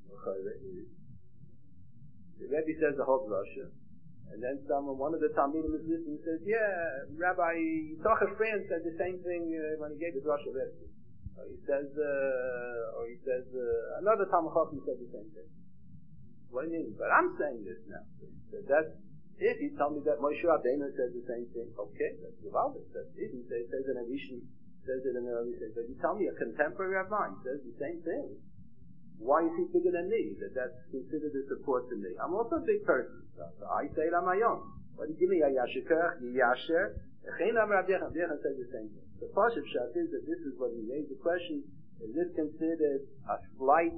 the Rebbe says the whole drasha, and then someone, one of the Talmidim is listening and says, yeah, Rabbi Tocher Friend said the same thing uh, when he gave the drasha Rebbe. Or he says, uh, or he says, uh, another Talmud Chacham said the same thing. What do you mean? But I'm saying this now. So that's, if you tell me that Moshe Rabbeinu says the same thing, okay, that's Givaldic. That's it. He says, says it in Rishon, says it in the early says, but you tell me a contemporary of mine says the same thing. Why is he bigger than me? That that's considered a support to me. I'm also a big person. So, so I say it on my own. But give me a yashikach, yasher. Echein Amar Rav Yochanan. Rav Yochanan says the same thing. The pasuk pshat is that this is what he raised the question: is this considered a slight,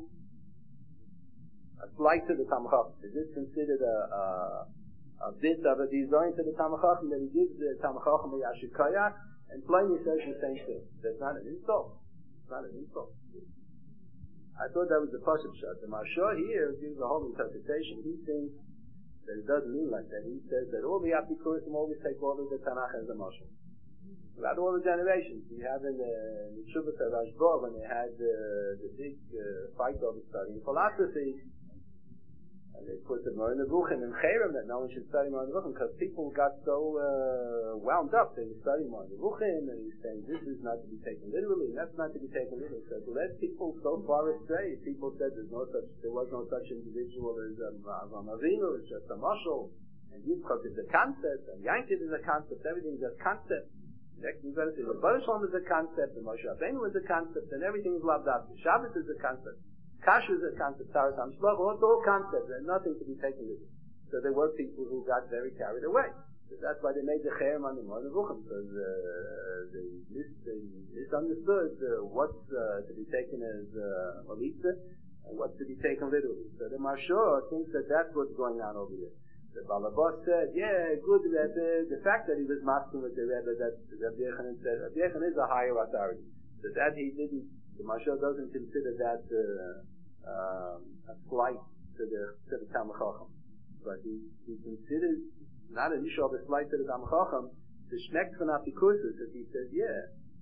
a slight to the Talmud Chacham? Is this considered a, a, a bit of a design to the Talmud Chacham that he gives the Talmud Chacham a yashikach? And plainly says the same thing. That's not an insult. It's not an insult. I thought that was the pasuk shot. The Mashor here gives a whole interpretation. He thinks that it doesn't mean like that. He says that all the Apikurim always take all of the Tanakh as a Mashor. Throughout all the generations, we have in the, the Shuvah Rashba, when they had uh, the big uh, fight over studying philosophy, and they put the Moreh Nevuchim and Cherem that no one should study Moreh Nevuchim because people got so uh, wound up. They were studying Moreh Nevuchim, and he was saying this is not to be taken literally, and that's not to be taken literally. So to let people so far astray, people said there's no such, there was no such individual as um, Avram Avinu, it's just a mashal, and Yitzchak is a concept, and Yankov is a concept, everything is a concept. Next we're going to say the Baruch Shalom is a concept, and Moshe Rabbeinu is a concept, and everything is loved up. Shabbos is a concept. Kasha is a concept, Taras HaMishpach, all all concepts, and nothing to be taken with it. So there were people who got very carried away. So that's why they made the Cherem on the Moreh Nevuchim, because uh, they, mis- they misunderstood uh, what's uh, to be taken as uh, Malitza, and what's to be taken literally. So the Mashor thinks that that's what's going on over here. The Balabas said, yeah, good Rebbe, the fact that he was masking with the Rebbe, that Rabbi Yochanan said, Rabbi Yochanan is a higher authority. So that he didn't, the Mashor doesn't consider that uh, um, a slight to the to the Talmud Chacham, but he, he considers not an issue of a slight to the Talmud Chacham, the shmek von Apikusus, that he says, yeah,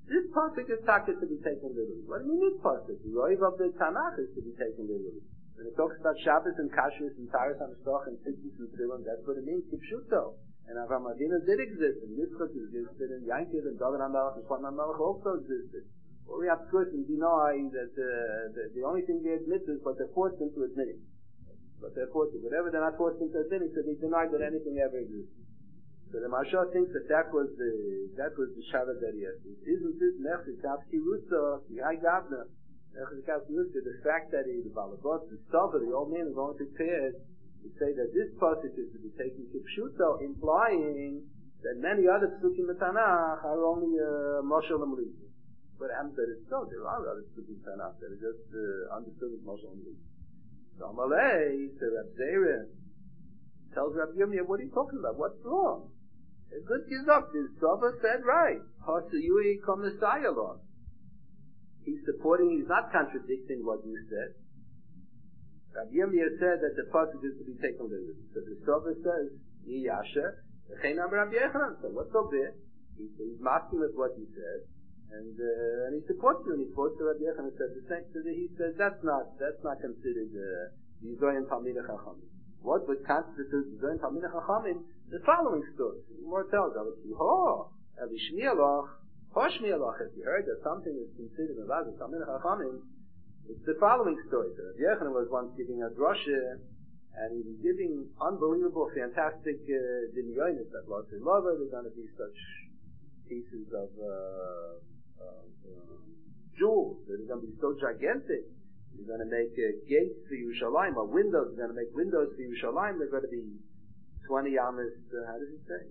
This pasuk is taken to be taken literally. What do you mean this pasuk? The Yoiv of the Tanakh is to be taken literally. When it talks about Shabbos and Kashrus and Taras HaMishloach and Tzitzis and Tefillin, that's what it means, Kipshuto. And Avraham Avinu did exist, and Yitzchak existed, and Yankiv and David HaMelech and Shlomo HaMelech also existed. Well, we have to deny that uh, the, the only thing they admit is what they're forced into admitting. But they're forced to, whatever they're not forced into admitting, so they denied that anything ever existed. So the Maharsha thinks that that was the, that was the Shabbat that he had. Isn't this Nechzikav Kirusa, Yai Gavna, Nechzikav Kirusa, the fact that he, the Balabot, the Sava, the old man is only prepared to say that this passage is to be taken Kipshuto, implying that many other Psukim in Tanakh are only uh, Moshe Lamri. But I'm that it's so, there are other Psukim in Tanakh that are just uh, understood as Moshe Lamri. So Amalei, so Reb Zera tells Reb Yirmiyah, what are you talking about? What's wrong? A good gizok, this Sava said right. Hasayui Komisaya law. He's supporting, he's not contradicting what you said. Rabbi Yirmiyah said that the pasuk is to be taken literally. So the Sava says, Yiyasha, V'cheinam Rabbi Yechanan. So what's so big? He's, he's masking with what you said. And, uh, and he supports you, and he quotes Rabbi Yechanan said the same. So he says that's not, that's not considered, uh, Yizoyin Talmidei Chachamim. What would constitute Yizoyin Talmidei Chachamim? The following story. The Gemara tells us, "Oh, Rabbi Shmielach, Hoshmielach." If you heard that something is considered a Vazah Talmidei Chachamim, it's the following story. So Rabbi Yechanan was once giving a drasha, and he was giving unbelievable, fantastic dinyonis that lots of love. There's going to be such pieces of, uh, of uh, jewels that are going to be so gigantic. They're going to make uh, gates for Yerushalayim, or windows. They're going to make windows for Yerushalayim. They're going to be twenty amas, uh, how does he say?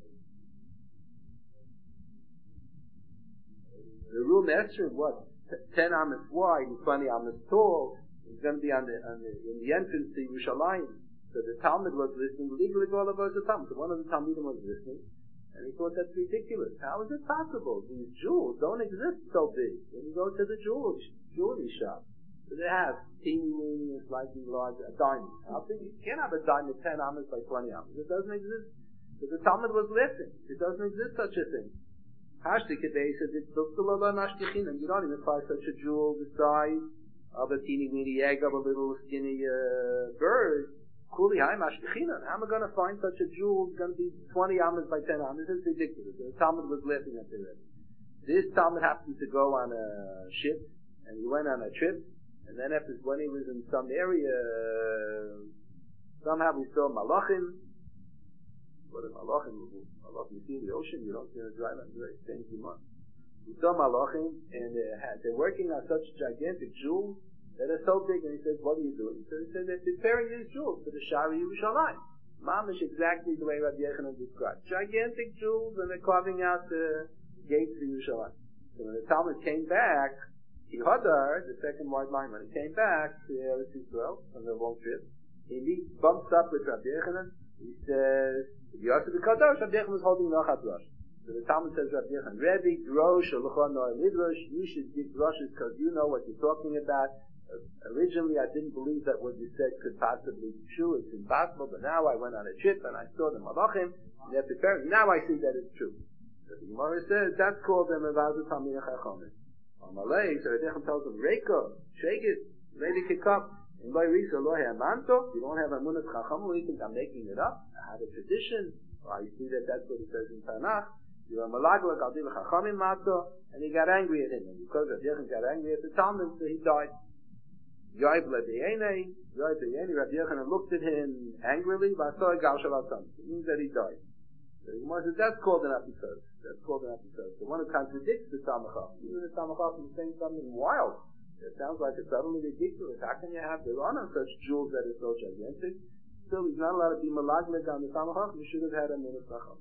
The room Esther, what? ten amas wide and twenty amas tall. It's going to be on the, on the, in the entrance to Yerushalayim. So the Talmud was listening, legally all of us the Talmud. So one of the Talmudim was listening, and he thought that's ridiculous. How is it possible? These jewels don't exist so big. When you go to the jewelry, jewelry shop, so they have teeny, slightly large, a diamond. How big? You can't have a diamond ten amas by twenty amas. It doesn't exist. So the Talmud was listening. It doesn't exist such a thing. Hashtikadei says it's Dukdalala Nashtichinam. You don't even find such a jewel the size of a teeny weeny egg of a little skinny uh, bird. Kuli Hai Mashtichinam. How am I going to find such a jewel? It's going to be twenty amas by ten amas. It's ridiculous. The Talmud was laughing at it. This Talmud happened to go on a ship, and he went on a trip. And then after, when he was in some area, somehow we saw Malachim. What are Malachim? Malachim, you see in the ocean, you don't see in a dry land, very strange month. We saw Malachim, and uh, they're working on such gigantic jewels that are so big, and he says, what are you doing? So he said, they're preparing these jewels for the Shari Yerushalayim. Mamish, exactly the way Rabbi Yechanan described. Gigantic jewels, and they're carving out the gates for Yerushalayim. So when the Talmud came back, Hadar, the second white line, when he came back to Eretz Yisrael on the long trip, he meets, bumps up with Rabbi Yechanan. He says, "Yosef Kadosh." Rabbi Yechanan was holding Nachat Rosh. So the Talmud says, Rabbi Yechanan, Rebbe, Drosh, Olachon, Noah, Midrash, you should give droshes because you know what you're talking about. Uh, originally, I didn't believe that what you said could possibly be true. It's impossible. But now I went on a trip and I saw the Malachim. And they're preparing. Now I see that it's true. So the Gemara says that's called the Mevazah Talmidei Chachamim. Amalei, so the Dechem tells him, Reiko, shake it, lady kick up. In by Risa, Lohe Amanto, you don't have a Munat Chacham, or you think I'm making it up. I have a tradition. Or I see that that's what it says in Tanakh. You're a Malagla, Galdiva Chachamim Mato, and he got angry at him. And because the Dechem got angry at the Talmud, so he died. Yoiv Lebeyene, Yoiv Lebeyene, Rabbi Yechanan looked at him angrily, Vasoy Gal Shalatam. It means that he died. So the Gemara says, that's called an episode. That's called an episode. The one who contradicts the Samachah. Even the Samachah is saying something wild. It sounds like it's utterly ridiculous. How can you have, there are no such jewels that are so gigantic. Still, he's not allowed to be malaglik on the Samachah. You should have had a minus Chacham.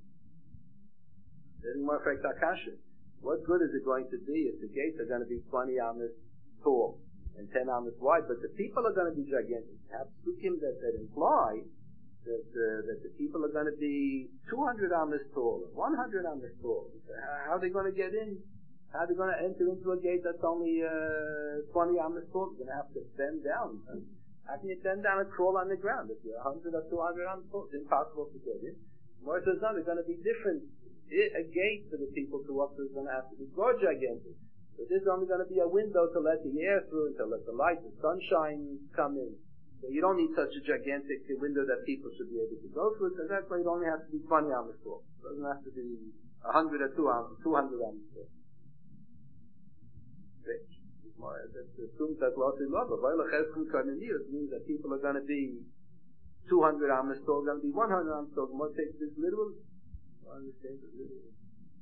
The Gemara affects Akasha. What good is it going to be if the gates are going to be twenty amas tall and ten amas wide, but the people are going to be gigantic? Have psukim that, that imply that uh, that the people are going to be two hundred amas tall, one hundred amas tall. How are they going to get in? How are they going to enter into a gate that's only uh, twenty amas tall? They're going to have to bend down. Huh? How can you bend down and crawl on the ground? If you're one hundred or two hundred amas tall, it's impossible to get in. More says no, they're going to be different a gate for the people to what is going to have to be more gigantic. So this is only going to be a window to let the air through and to let the light, the sunshine come in. So you don't need such a gigantic window that people should be able to go through, because that's why it only has to be twenty amos tall. It doesn't have to be a hundred or two hundred amos tall. That assumes that lots is love. But it means that people are going to be two hundred amos tall, going to be one hundred amos tall. More takes this literally. I understand it literally.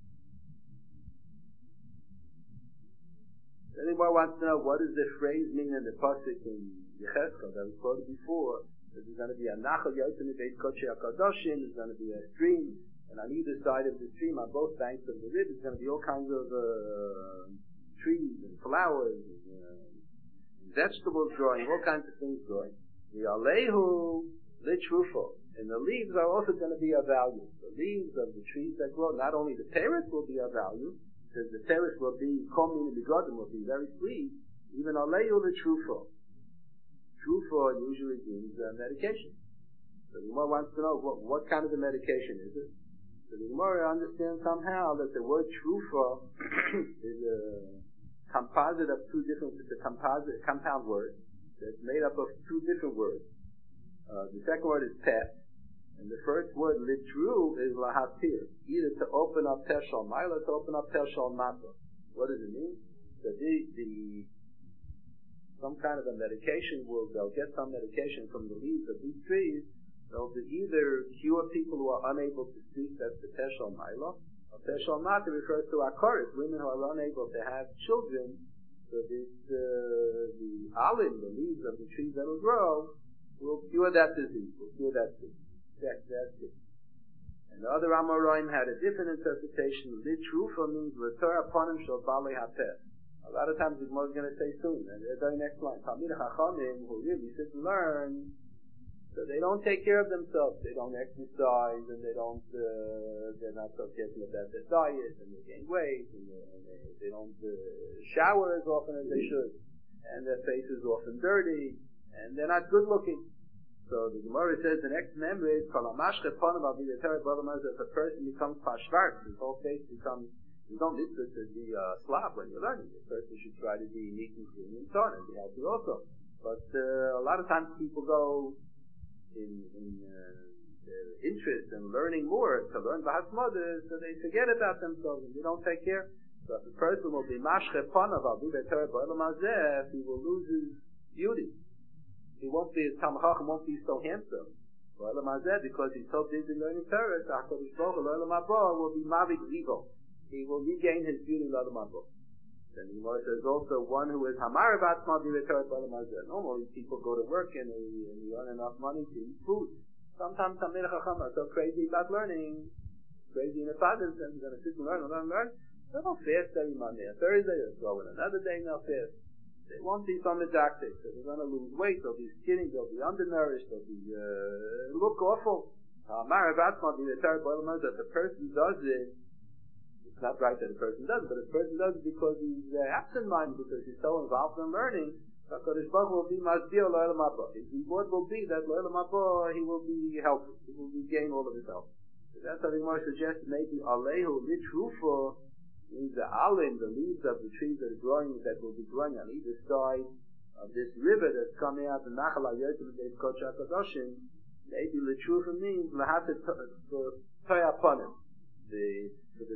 Anyone wants to know what does the phrase mean in the pasuk in Yechezkel that was quoted before? There's going to be a nachal yotzei beit kodshei hakadoshim. There's going to be a stream, and on either side of the stream, on both banks of the river, there's going to be all kinds of uh, trees and flowers and uh, vegetables growing, all kinds of things growing. The alehu litrufo, and the leaves are also going to be of value. The leaves of the trees that grow, not only the parrots will be of value, because the terrace will be, coming and begotten will be very sweet, even aleyu the trufo. Trufo usually means uh, medication. So the Gemara wants to know what, what kind of a medication is it. So the Gemara understands somehow that the word trufo is a composite of two different, it's a composite, compound word that's made up of two different words. Uh, the second word is pet. And the first word, litru, is lahatir, either to open up teshal maila, to open up teshal mata. What does it mean? That the, the, some kind of a medication will, they'll get some medication from the leaves of these trees, they'll either cure people who are unable to speak, that's the teshal maila, or teshal mata refers to akaris, women who are unable to have children, so this, uh, the alim, the leaves of the trees that will grow, will cure that disease, will cure that disease. That, that's it. And the other Amoraim had a different interpretation. Litrufa means l'torah ponim shel balei hapeh. A lot of times the Gemara is going to say soon, and the very next line, Talmid Chachamim, who really sit and learn, so they don't take care of themselves. They don't exercise, and they don't, uh, they're not so careful about their diet, and they gain weight, and they, and they, they don't uh, shower as often as they should, and their face is often dirty, and they're not good looking. So the Gemara says the next memory is called Amashche Ponav Al Videteret Bolamaz. If a person becomes Pashvart, his whole face becomes, you don't need to be a Slav when you're learning. The person should try to be neat and clean and so on, and be healthy also. But uh, a lot of times people go in, in uh, their interest in learning more, to learn Bahas Mother, so they forget about themselves and they don't take care. So if a person will be Mashche Ponav Al Videteret Bolamaz, he will lose his beauty. He won't be, his Talmid Chacham won't be so handsome. Because he's so busy learning Torah, HaKadosh Baruch Hu will be Mavik Zivo. He will regain his beauty L'Olam Haba. Then the Gemara says also one who is Hamar Batzma B'Torah L'Olam Haba. Normally people go to work and they, and they earn enough money to eat food. Sometimes Talmid Chacham are so crazy about learning, crazy in the fathers, and they're going to sit and learn and learn and learn. They don't fast every Monday or Thursday, they'll go in another day and they'll fast. They won't be from the doctor, so they're going to lose weight, they'll be skinny, they'll be undernourished, they'll be, uh, look awful. Maravatma, the third boiler that the person does it, it's not right that the person does it, but the person does it because he's uh, absent-minded, because he's so involved in learning. HaKadosh Baruch Hu will be Masbir L'Olam Haba. His reward will be that L'Olam Haba, he will be healthy, he will regain all of his health. So that's how the Gemara suggests maybe Alehu Litrufa means the alim, the leaves of the trees that are growing, that will be growing on either side of this river that's coming out of Nachal HaYotzei Beit Kodshei HaKadoshim. Maybe L'Trufa means L'Hatet Toya Ponim. The,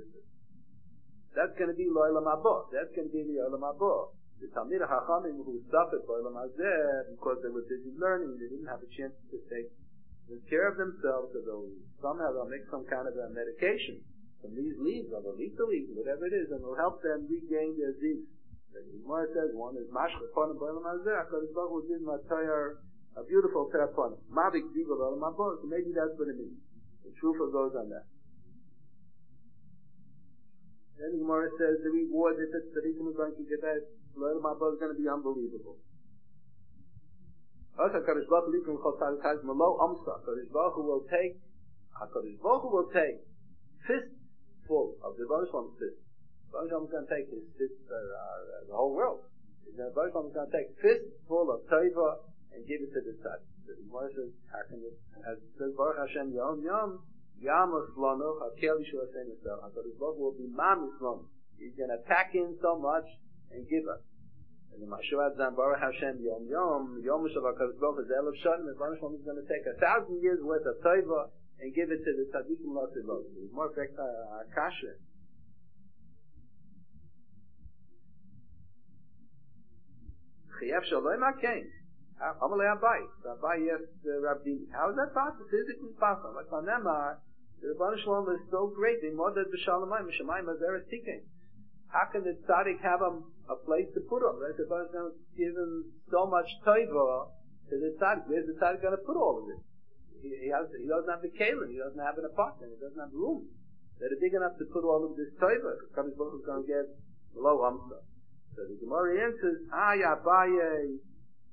that's going to be L'Olam Haba. That's going to be the Olam Haba. The Talmid Chachamim who suffered L'Olam Hazeh because they were busy learning, they didn't have a chance to take care of themselves, so they'll, somehow they'll make some kind of a medication from these leaves, or the leaf leaves, whatever it is, and will help them regain their zig. The Gemara says one is Mashche Ponim B'Olam Hazeh, HaKadosh Baruch Hu did Matayar, a beautiful Terapon. Mavik Zigol Olam Haba, so maybe that's what it means. The Trufa goes on that. Then the Gemara says the reward that the Tzadikim are going to get that Olam Haba is going to be unbelievable. Also, HaKadosh Baruch Hu Likun Chol Tzadikim Malo Amsa, HaKadosh Baruch Hu will take, HaKadosh Baruch Hu will take fist full of the Baruch Shalom fist. Baruch Shalom is going to take his fist for uh, the whole world. Baruch Shalom is going to take fist full of Taiva and give it to the Tzad. The Gemara says, how can it, as it says, Baruch Hashem Yom Yom, Yamos Lano, Hakel Yeshua Senesel, HaKadosh Baruch Hu will be Mamis Lano. He's going to pack in so much and give us. And the Mashuat Zan Baruch Hashem Yom Yom, Yom Shal HaKadosh Baruch Hu is Elef Shanim, and Baruch Hashem is going to take a thousand years worth of Tova and give it to the Tzadikim L'Tzivot. It's more effect Akasha. Chiyef Shalom HaKein. Amalei Abai. Abai asked Rabbi, how is that possible? Physically possible. Like on Nemar, the Rebbeinu Shalom is so great. They more than B'Shalomai, M'Shamayim Azeret Tikkun. How can the tzaddik have a, a place to put him? Right? The Rebbeinu is going to give him so much tova to the tzaddik. Where's the tzaddik going to put all of it? He, he, has, he doesn't have the kelim. He doesn't have an apartment. He doesn't have room that are big enough to put all of this tova. Because Baruch is going to get below Amsa. So the Gemara answers, Ah, Abaye.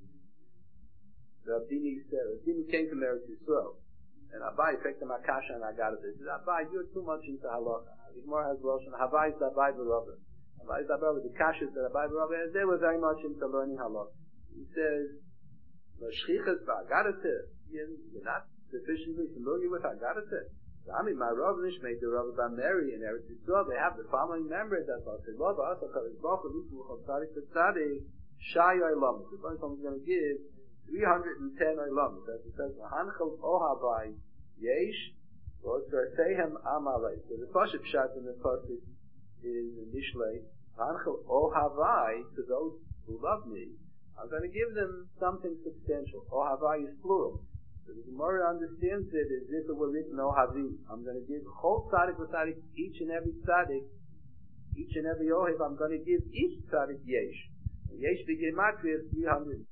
Rabdini said, Rabdini came from Eretz Yisrael. And Abai picked him Akasha and Agadah. He said, Abai, you're too much into halacha. The Gemara has Rosh and Abai is Abai B'Rabba. Abai is Abai with the Kashas that Abai B'Rabba, and they were very much into learning halacha. He says, L'shchichas B'Agadah. You're not sufficiently familiar with Agadah. I mean, my Rav Nishmei, the Rav Bameri in Eretz Yisrael, they have the following memory that B'Asilov, Asa Kadosh Baruch Hu, Luchu Tzadik Tzadik, Shai Olam. The first one is going to give three hundred ten olam. As it says, Hanchel Ohabai Yesh, or Tzartehem Amalei. So the Pashup Pshat in the Pasuk is in Mishlei, Hanchel Ohavai, to those who love me, I'm going to give them something substantial. Ohavai is plural. So the Gemara understands it as if it were written Ohavi. I'm going to give whole tzaddik v'tzaddik, each and every tzaddik, each and every Ohev, I'm going to give each tzaddik Yesh. Yesh B'Gematria is three hundred.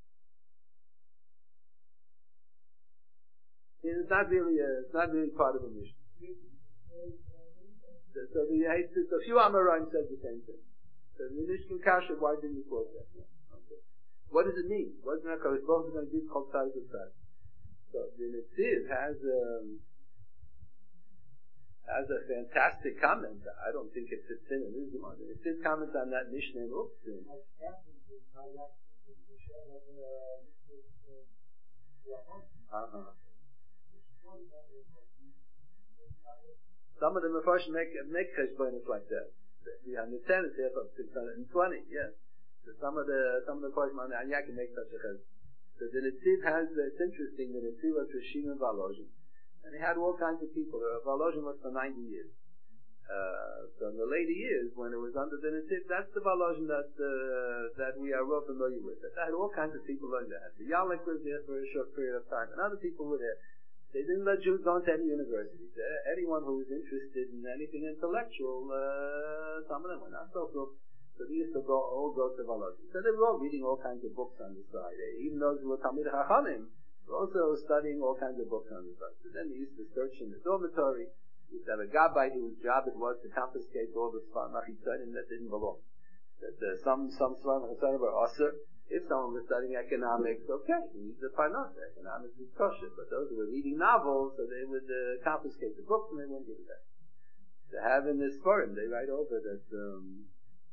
It's not really a, it's not really part of the mission. So, so the so a few Amoraim said the same thing. So the Mishkan Kasha, why didn't you quote that? Okay. What does it mean? What is it going to do called Tzadik Tzadik? So the Netziv has um, has a fantastic comment. I don't think it fits in in this one. The Netziv comments on that Mishnah in Uktzin. Uh-huh. Some of them, of course, make make cheshbonos like that. We understand it there from six hundred twenty. Yes, so some of the some of the portion on Anya can make such a chesh. So the Netziv has. It's interesting. The Netziv was Rishim and Valozhin, and he had all kinds of people. Valozhin was for ninety years. Uh, so in the later years, when it was under the Netziv, that's the Valozhin that uh, that we are well familiar with. That had all kinds of people learn that. The Yalek was there for a short period of time, and other people were there. They didn't let Jews go into any universities. Uh, anyone who was interested in anything intellectual, uh, some of them were not so cool. So they used to go, all go to Valozhin. So they were all reading all kinds of books on the side. Uh, even those who were Talmid Chachamim were also studying all kinds of books on the side. So then they used to search in the dormitory. They used to have a gabbai whose job it was to confiscate all the Machitzainim that didn't belong. That uh, some some Machitzainim were Aser. If someone was studying economics, okay, he needs a parnas. Economics is kosher. But those who were reading novels, so they would uh, confiscate the books and they wouldn't give it back. To have in this forum, they write over that um,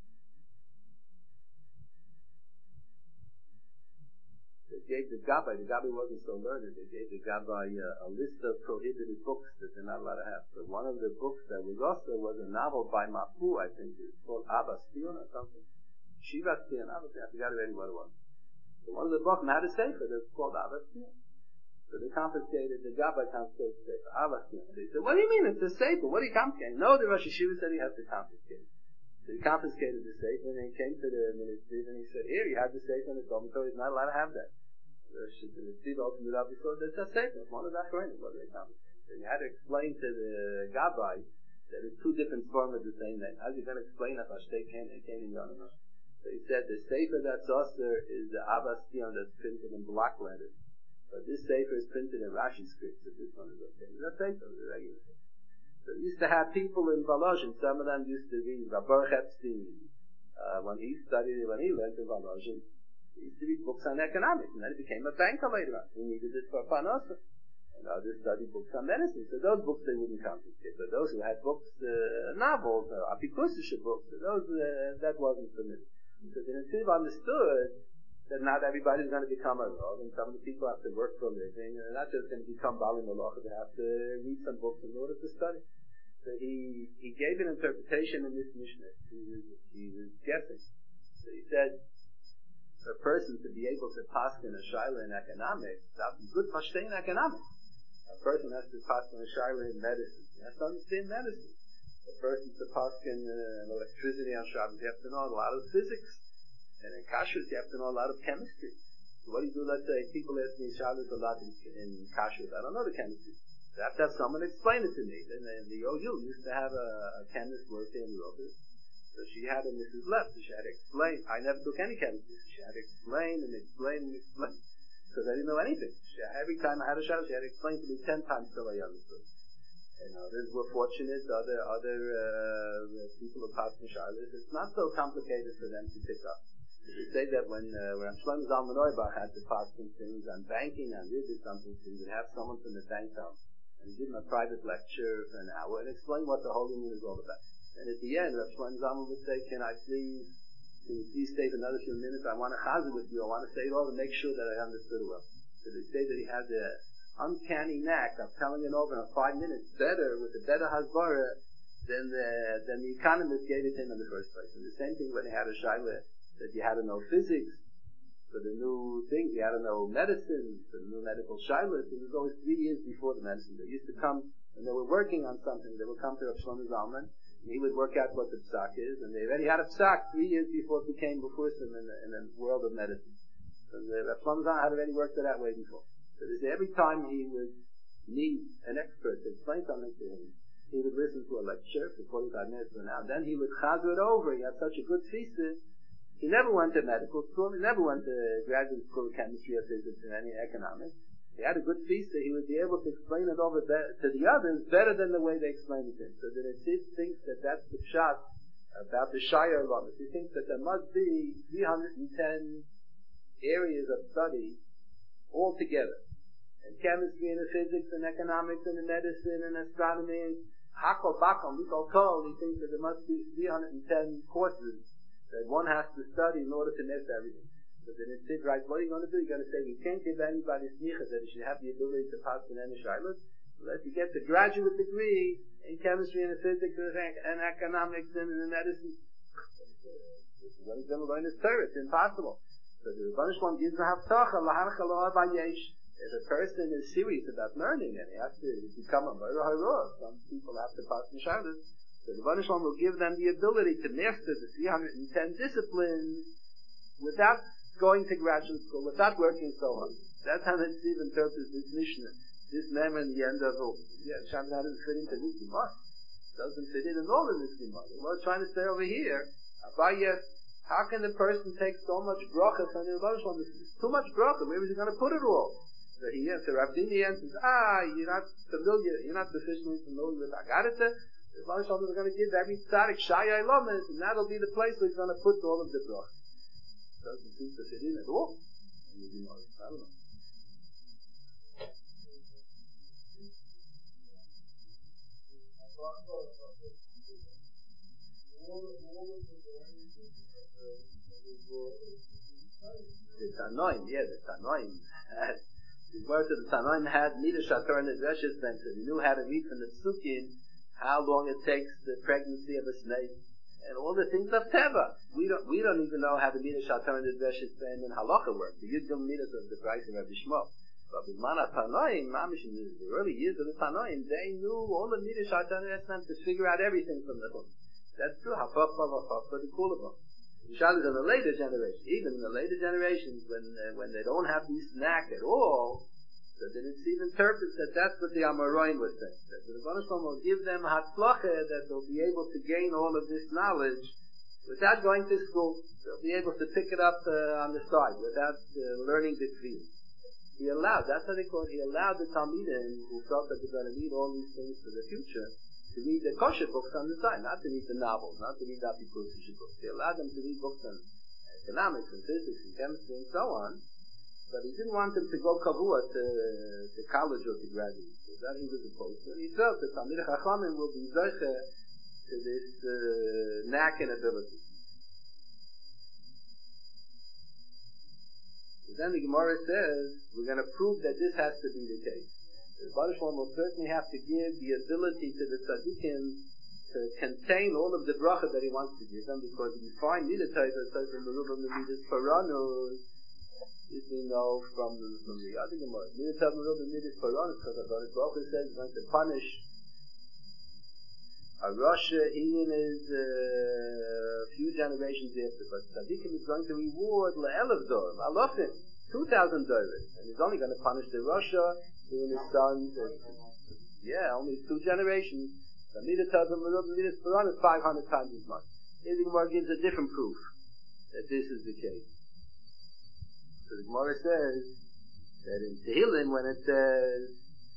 they gave the gabbai. The gabbai wasn't so learned. They gave the gabbai uh, a list of prohibited books that they're not allowed to have. So one of the books that was also was a novel by Mapu, I think, it's called Abbas Tion or something. Shiva Tion, Abbas Tion, I forgot already what it was. So one of the books had a sefer that's called Abbas Tion. So they confiscated, the Gabbai confiscated the sefer, Abbas Tion. They said, what do you mean it's a sefer? What are you confiscating? No, the Rosh Hashiva said he has to confiscate it. So he confiscated the sefer and then he came to the ministry and he said, here, you have the sefer in the dormitory, he's not allowed to have that. The ministry opened it up, he said, that's a sefer, it's one of the Achronim, what are they confiscating? So he had to explain to the Gabbai that it's two different forms of the same name. How are you going to explain that Hashtag came in Yonim? So he said the sefer that's Oster is the Abbas Tion that's printed in block letters. But this sefer is printed in Rashi script, so this one is okay. That's sefer, the regular sefer. So we used to have people in Valozhin, some of them used to read Rabbi Epstein, uh, when he studied, when he learned in Valozhin, he used to read books on economics, and then he became a banker later on. He needed it for Parnasa. And others studied books on medicine, so those books they wouldn't confiscate. But those who had books, uh, novels, uh, apikusisha books, those, uh, that wasn't permitted. So the Netziv understood that not everybody's going to become a Rav, and some of the people have to work for a living, and they're not just going to become Bali Malacha, they have to read some books in order to study. So he, he gave an interpretation in this Mishnah. He was, he was guessing. So he said, for a person to be able to pass in a shaila in economics, that would be good for staying in economics. A person has to pass in a shaila in medicine. He has to understand medicine. A person to pass in uh, electricity on Shabbos, you have to know a lot of physics. And in kashrut, you have to know a lot of chemistry. So what do you do? Let's say people ask me Shabbos a lot in, in kashrut. I don't know the chemistry. So I have to have someone explain it to me. Then the, the O U used to have a, a chemist working in the office. So she had a Missus Left. So she had to explain. I never took any chemistry. So she had to explain and explain and explain. Because I didn't know anything. She, every time I had a Shabbos, she had to explain to me ten times till I understood. And others were fortunate. Other other uh, people of Paskin Charlotte, it's not so complicated for them to pick up. They say that when uh, when Shlomo Zalman Auerbach had to pass some things on banking and really something, he would have someone from the bank come and give him a private lecture for an hour and explain what the Holy Moon is all about. And at the end, Shlomo Zalman would say, "Can I please, can you please stay for another few minutes? I want to chazir with you. I want to say it all and make sure that I understood it well." So they say that he had the uncanny knack of telling it over in five minutes better with a better hasbara than the than the economist gave it to him in the first place. And the same thing when he had a shaila. That you had to know physics for the new things, you had to know medicine for the new medical shilas. It was always three years before the medicine. They used to come, when they were working on something, they would come to Rav Shlomo Zalman, and he would work out what the psak is, and they already had a psak three years before it became befursim in the, in the world of medicine. So the Rav Shlomo Zalman had already worked it that way before. So they say every time he would need an expert to explain something to him, he would listen to a lecture for forty-five minutes or an hour, then he would chazir it over. He had such a good thesis. He never went to medical school. He never went to graduate school of chemistry or physics or any economics. He had a good thesis. He would be able to explain it over be- to the others better than the way they explained it to him. So the Nesiv thinks that that's the shot about the Shire Lamas. He thinks that there must be three hundred ten areas of study all together. And chemistry and the physics and economics and the medicine and astronomy and Hakol Bakom, Mikol Kol. He thinks that there must be three hundred ten courses that one has to study in order to miss everything. So then it says, right, what are you going to do? You're going to say, we can't give anybody smicha that he should have the ability to pass an any shilas. Unless you get the graduate degree in chemistry and physics and economics and in medicine. What he's going to learn is Torah. It's impossible. So the Rebbeinu Shalom gives a haftacha, laharcha lo'ar b'yesh. If a person is serious about learning and he has to become a Meirah Haror, some people have to pass the shilas. So the Rebbeinu Shalom will give them the ability to master the three hundred ten disciplines without going to graduate school, without working so hard. That's how the Nesiv interprets this Mishnah. This name in the end of it. Yeah, Shabbos doesn't fit into this Gemara. Doesn't fit in at all in this Gemara. The Lord's trying to say over here, Abayah, how can the person take so much bracha from the Rebbeinu Shalom? It's too much bracha. Where is he going to put it all? So he answers, Rav Dini answers, ah, you're not familiar, you're not sufficiently familiar with Agarita. The Rebbeinu Shalom is going to give every tzaddik Shaya Ilamas, and that'll be the place where he's going to put all of the bracha. Doesn't seem to fit in at all. I don't know. The Tanoim, yeah, the Tanoim had, the words of the Tanoim had Midah Shator and the Dreshes Center. They knew how to read from the Psukim how long it takes the pregnancy of a snake and all the things of Teva. We don't, we don't even know how the Midah Shator and the Dreshes Center and Halacha work. The Yudgum Midas of the Price of Rabbi Shmuel. But with Mana Tanoim, Mamish, in the early years of the Tanoim, they knew all the Midah Shator and the Dreshes to figure out everything from the Chum. That's true. Hafaf, hafaf, but the Kulabah. The Shal is in the later generation. Even in the later generations, when uh, when they don't have this knack at all, so then it's even interprets that that's what the Amoraim was saying. That the Rebbeinu Shalom will give them hatzlacha, that they'll be able to gain all of this knowledge without going to school. They'll be able to pick it up uh, on the side without uh, learning the field. He allowed, that's how they call it, he allowed the Talmidim who felt that they're going to need all these things for the future to read the kosher books on the side, not to read the novels, not to read the Apikusish books. He allowed them to read books on economics and physics and chemistry and so on, but he didn't want them to go kavua to, to college or to graduate school. That he was opposed to. He felt that Talmidei Chachamim will be zeiche to this uh, knack and ability. But then the Gemara says, we're going to prove that this has to be the case. The Baruch Shalom will certainly have to give the ability to the tzaddikim to contain all of the bracha that he wants to give them, because if you find Midah Taiva, such as Merubah Midas Paranus, this we know from the, from the other Gemara. Midah Taiva Merubah Midas Paranus, because the Baruch Shalom says he's going to punish a Rasha in his uh, few generations after, but tzaddikim is going to reward Le'elav Dor, Alofim, two thousand dollars, and he's only going to punish the Rasha in his sons. Uh, yeah, only two generations. The Midah Taiva Merubah Midas Paranus is five hundred times as much. Here the Gemara gives a different proof that this is the case. So the Gemara says that in Tehillim, when it says,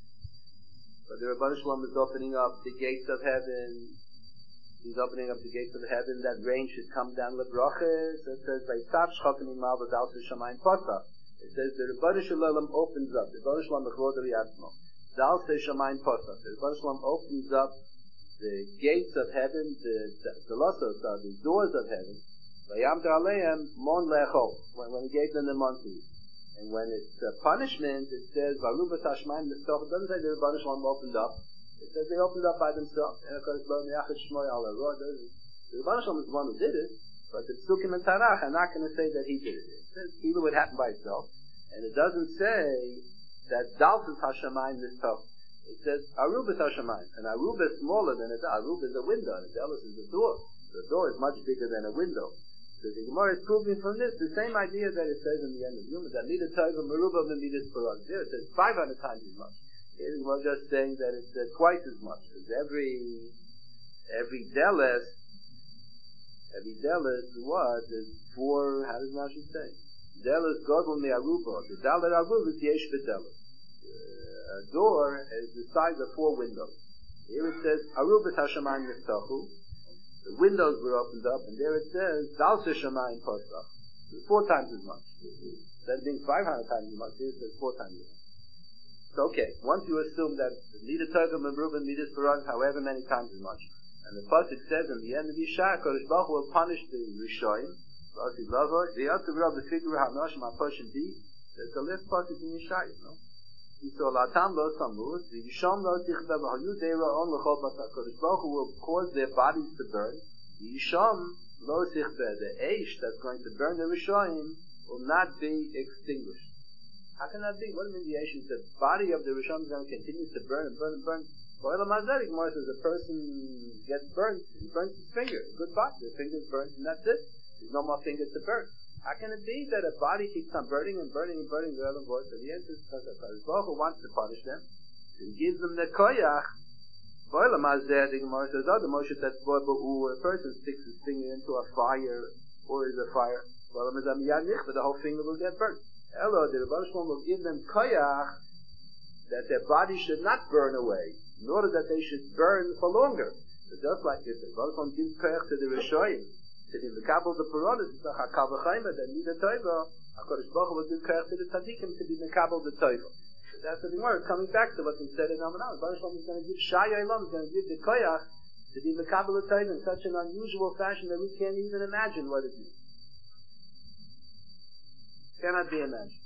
but the Rebbeinu Shalom is opening up the gates of heaven, he's opening up the gates of heaven, that rain should come down lebrachas. It says, Vaytzav shchokim imal v'dal shamayim pasach. It says the Rebbeinu Shalom opens up, the Rebbeinu Shalom mechvod riyatzmo, dal shamayim pasach. The Rebbeinu Shalom opens up the gates of heaven, the the lossos, uh, the doors of heaven. Vayamter aleim mon lecho, when when he gave them the monthly. And when it's uh, punishment, it says Varuba Tashmaim Mistoch. It doesn't say the Rebbeinu Shalom opened up. It says they opened up by themselves. And of course, the Rebbeinu Shalom is the one who did it, but the Psukim and Tarach are not going to say that he did it. It says either would happen by itself, and it doesn't say that Dalsus Hashemayim Mistoch. It says Aruba Tashmaim, and Aruba is smaller than a Aruba is a window, and a Dalus is a door. The door is much bigger than a window. So the Gemara is proving from this the same idea that it says in the end of Yom, that Midah Taiva Merubah Midas Paranus. There it says five hundred times as much. Here the Gemara just saying that it's uh, twice as much, because every every deles, every deles what is four. How does Rashi say? Deles Godel Mi Aruba. The Dalet Aruba is Yesh V'Deles. A door is the size of four windows. Here it says Aruba Hashemayim Niftachu. The windows were opened up, and there it says, Dal Shamayim Pasach. Four times as much. Instead of being five hundred times as much, here it says four times as much. So, okay, once you assume that the Midah Taiva Merubah Midas Paranus, however many times as much, and the pasuk says in the end of Yishai, Kodesh Baruch Hu will punish the Rishoyim, the other of the figure of Hanoshim HaPoshim B, there's the last pasuk in Yishai, you know. So Latam lo samuz, the Yisham lo tichda v'hayu deira on l'chol batak. Kodesh Baruch Hu will cause their bodies to burn. The Yisham lo tichda, the Eish that's going to burn the Rishonim will not be extinguished. How can that be? What do you mean the Eish? The body of the Rishon is going to continue to burn and burn and burn. Well, Mazarik Gemara says a person gets burnt, he burns his finger. Goodbye, the finger's burnt and that's it. There's no more fingers to burn. How can it be that a body keeps on burning and burning and burning the other voice? So the answer is because the Baruch Hu wants to punish them. He gives them the koyach. Boilam Azeh, the Gemara says, oh, the Moshe that's who a person sticks his finger into a fire, or is a fire. Boilam Azeh miyad nichva, the whole finger will get burnt. Elo, the Rebbeinu Shalom will give them koyach that their body should not burn away, in order that they should burn for longer. So just like this, the Rebbeinu Shalom gives koyach to the Rishoyim, to the Mekabel the Paranus, it's a Hakal V'Chayma, the Midah Taiva, HaKadosh Baruch Hu will give koyach to the Tzadikim to be Mekabel the Taiva. That's the Gemara. It's coming back to what we said in Amanah. Baruch Shalom is going to give Shai Olam, is going to give the koyach to be Mekabel the Taiva in such an unusual fashion that we can't even imagine what it means. Cannot be imagined.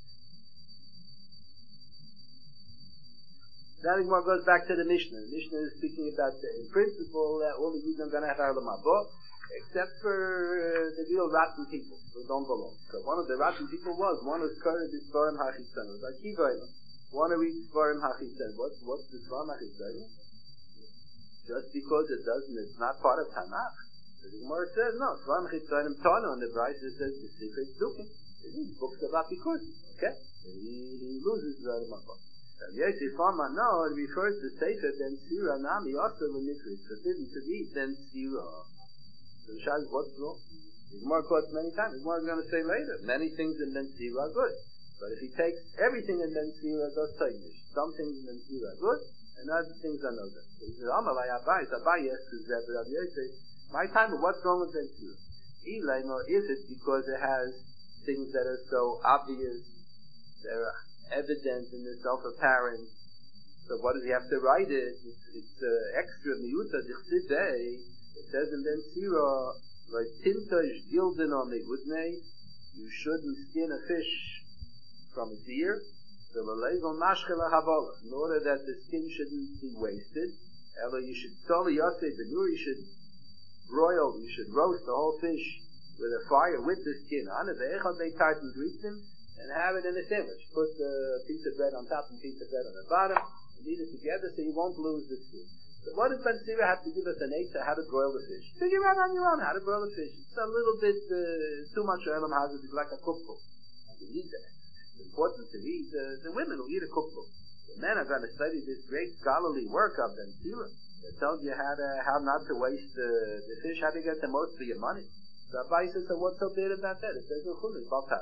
Now the Gemara goes back to the Mishnah. The Mishnah is speaking about, the, in principle, that all the Jews are going to have Olam Haba, except for uh, the real rotten people who don't belong. So one of the rotten people was, one was Kored Svarim HaChitzon. It was like Kivoyim. One who reads Svarim HaChitzon. What, what's the Svarim HaChitzon? Just because it doesn't, it's not part of Tanakh. The Gemara says, no, Svarim HaChitzon Tano, and the Bryce says the secret Dukim. It means books about Bikurim. Okay? He, he loses the Olam Haba. Yes, if I'm no, it refers to Sefer Ben Sira Nami also when it is forbidden to read Ben Sira. So the Shah is what's wrong? The Gemara quotes many times. The Gemara is going to say later, many things in Ben Sira are good. But if he takes everything in Ben Sira, does Tainish. Some things in Ben Sira are good, and other things are no good. So he says, Amalai Abai, Abai yes, because Rabbi Yosef, my time, but what's wrong with Ben Sira? Elai, nor is it because it has things that are so obvious, they're evident and they're self-apparent. So what does he have to write it? It's, it's uh, extra miyuta dichsidei. It says in Ben Sira, like tintosh gilden on the wudnei, you shouldn't skin a fish from its ear, in order that the skin shouldn't be wasted. You should totally you should broil, you should roast the whole fish with a fire with the skin on it, and have it in a sandwich. Put a piece of bread on top and a piece of bread on the bottom, and eat it together so you won't lose the skin. So what does Ben Sira have to give us an eight to how to broil the fish? Figure out on your own how to broil the fish. It's a little bit, uh, too much Elam Hazard is like a cookbook. You need that. It's important to read. Uh, the women will eat a cookbook. The men are going to study this great scholarly work of Ben Sira that tells you how to, how not to waste the, the fish, how to get the most for your money. The Rabbi says, so what's so bad about that? It says, so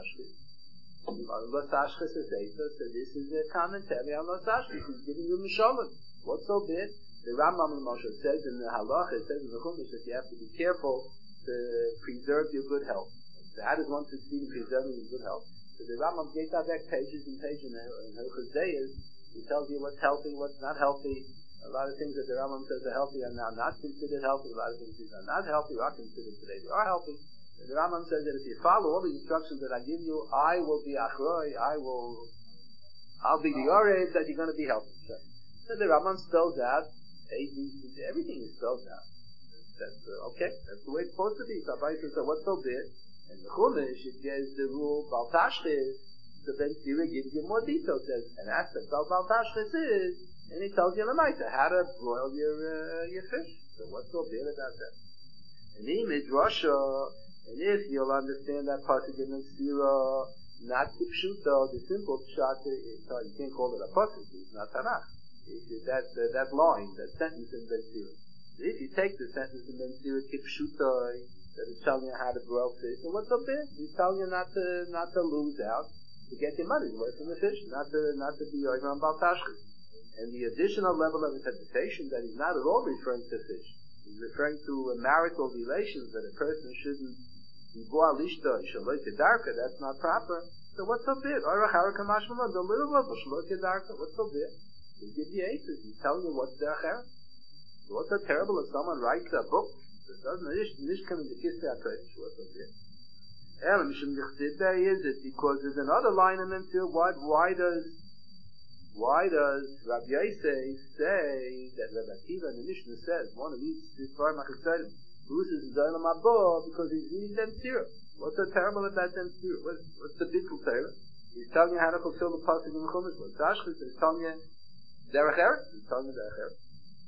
this is a commentary on Los Ashkes. He's giving you Mishalim. What's so bad? The Rambam Moshe says in the Halach, it says in the Chumash that you have to be careful to preserve your good health. So how does one succeed in preserving your good health? So the Rambam gave out back pages and pages in Hilchos Deis. He tells you what's healthy, what's not healthy. A lot of things that the Rambam says are healthy are now not considered healthy. A lot of things that are not healthy are considered today. They are healthy. And the Rambam says that if you follow all the instructions that I give you, I will be achroi, I will, I'll be the orev that you're going to be healthy. So the Rambam spells out, A, B, C, everything is spelled out. That's, uh, okay, that's the way it's supposed to be. So Rabbi says, so what's so big? And the Chumash, it gives the rule, Bal Tashchis, the Ben Sira gives you more details, says, an aspect of Bal Tashchis is, and he tells you in the Maita how to broil your, uh, your fish. So what's so big about that? And the Midrasha, and if you'll understand that pasuk in Ben Sira, not Kipshuta, the simple pshat, you can't call it a pasuk, it's not Tanakh. That, uh, that line, that sentence in Ben Sira. If you take the sentence in Ben Sira, Kipshuta, that is telling you how to broil fish, so what's so big? He's telling you not to, not to lose out, to get your money away from the fish, not to, not to be over on Bal Tashchis. And the additional level of interpretation that he's not at all referring to fish. He's referring to uh, marital relations that a person shouldn't be boal ishta, shaloi kedarka, that's not proper. So what's so big? Orach haraka mashmallah, the little level, shaloi kedarka, what's so big? He gives you aces, he's telling you what's their cher. What's so terrible if someone writes a book that doesn't nishkan in the kiste HaKodesh, what's so big? And is it because there's another line in them too, why, why does Why does Rabbi Yosef say that Rabbi Akiva in the Mishnah says one of these is far machitzayim? Loses his oil mabor because he's reading them Sira. What's so terrible about them Sira? What's, what's the big Torah? He's telling you how to fulfill the pasuk in the Chumash. What's Tashchis? He's telling you derech eretz. He's telling you derech eretz.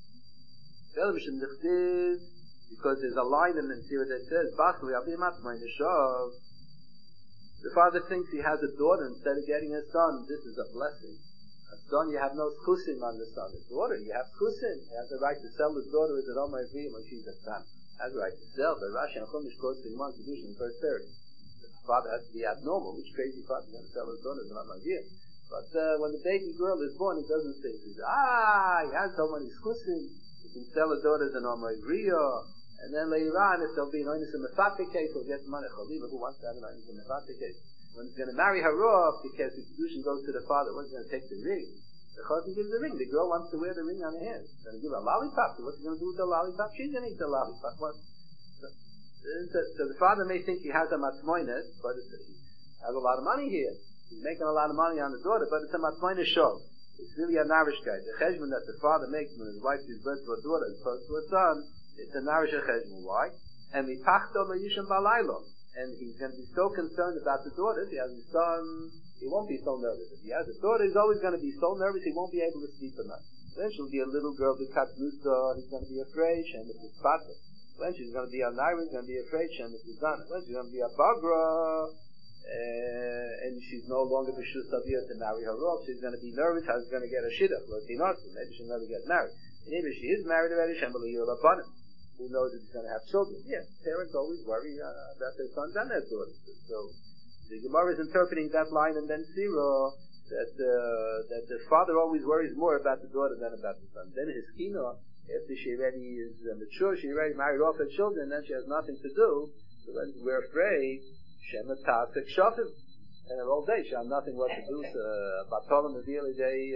The Mishnah is because there's a line in the Sira that says Bachli Abimat Ma'inishov. The father thinks he has a daughter instead of getting a son. This is a blessing. A son, you have no schusim on the son. A daughter, you have schusim. He has the right to sell his daughter as an Omer Avim when she's a son. He has the right to sell. But Rashi and Chumash quotes in one tradition in first third. The father has to be abnormal. Which crazy father is going to sell his daughter as an Omer Avim? But uh, when the baby girl is born, he doesn't think, he says, ah, he has so many schusim. He can sell his daughter as an Omer Avim. And then later on, if there'll be an Oinus and Mefate case, he'll get money. Chaliva, who wants to have an Oinus and Mefate case? When he's going to marry her off, because the tradition goes to the father, when's he going to take the ring? The chassan gives the ring. The girl wants to wear the ring on her hand. He's going to give her a lollipop. So what's he going to do with the lollipop? She's going to eat the lollipop. What? So, so, so the father may think he has a matzmoinet, but it's, he has a lot of money here. He's making a lot of money on the daughter, but it's a matzmoinet show. It's really a narishkeit. The cheshbon that the father makes when his wife gives birth to a daughter as opposed to a son, it's a narish cheshbon. Why? And mipachto lo yisham balaylo. And he's going to be so concerned about the daughter. If he has a son, he won't be so nervous. If he has a daughter, he's always going to be so nervous he won't be able to sleep at night. Then she'll be a little girl with katnusa, he's going to be afraid, Shemet is pata. When she's going to be a naira, he's going to be afraid, Shemet is dana. When she's going to be a bagra, uh, and she's no longer b'shus aviyah to marry her off, she's going to be nervous, how she's going to get a shidduch, maybe she'll never get married. And even if she is married already, Shemet is dana. Who knows if he's going to have children? Yes, parents always worry uh, about their sons and their daughters. So the Gemara is interpreting that line in Ben Sira that uh, that the father always worries more about the daughter than about the son. Then his kina, after she already is uh, mature, she already married off her children, and then she has nothing to do. So then we're afraid Shema Tasek Shafim. And all day she has nothing what to do. Batolim the daily day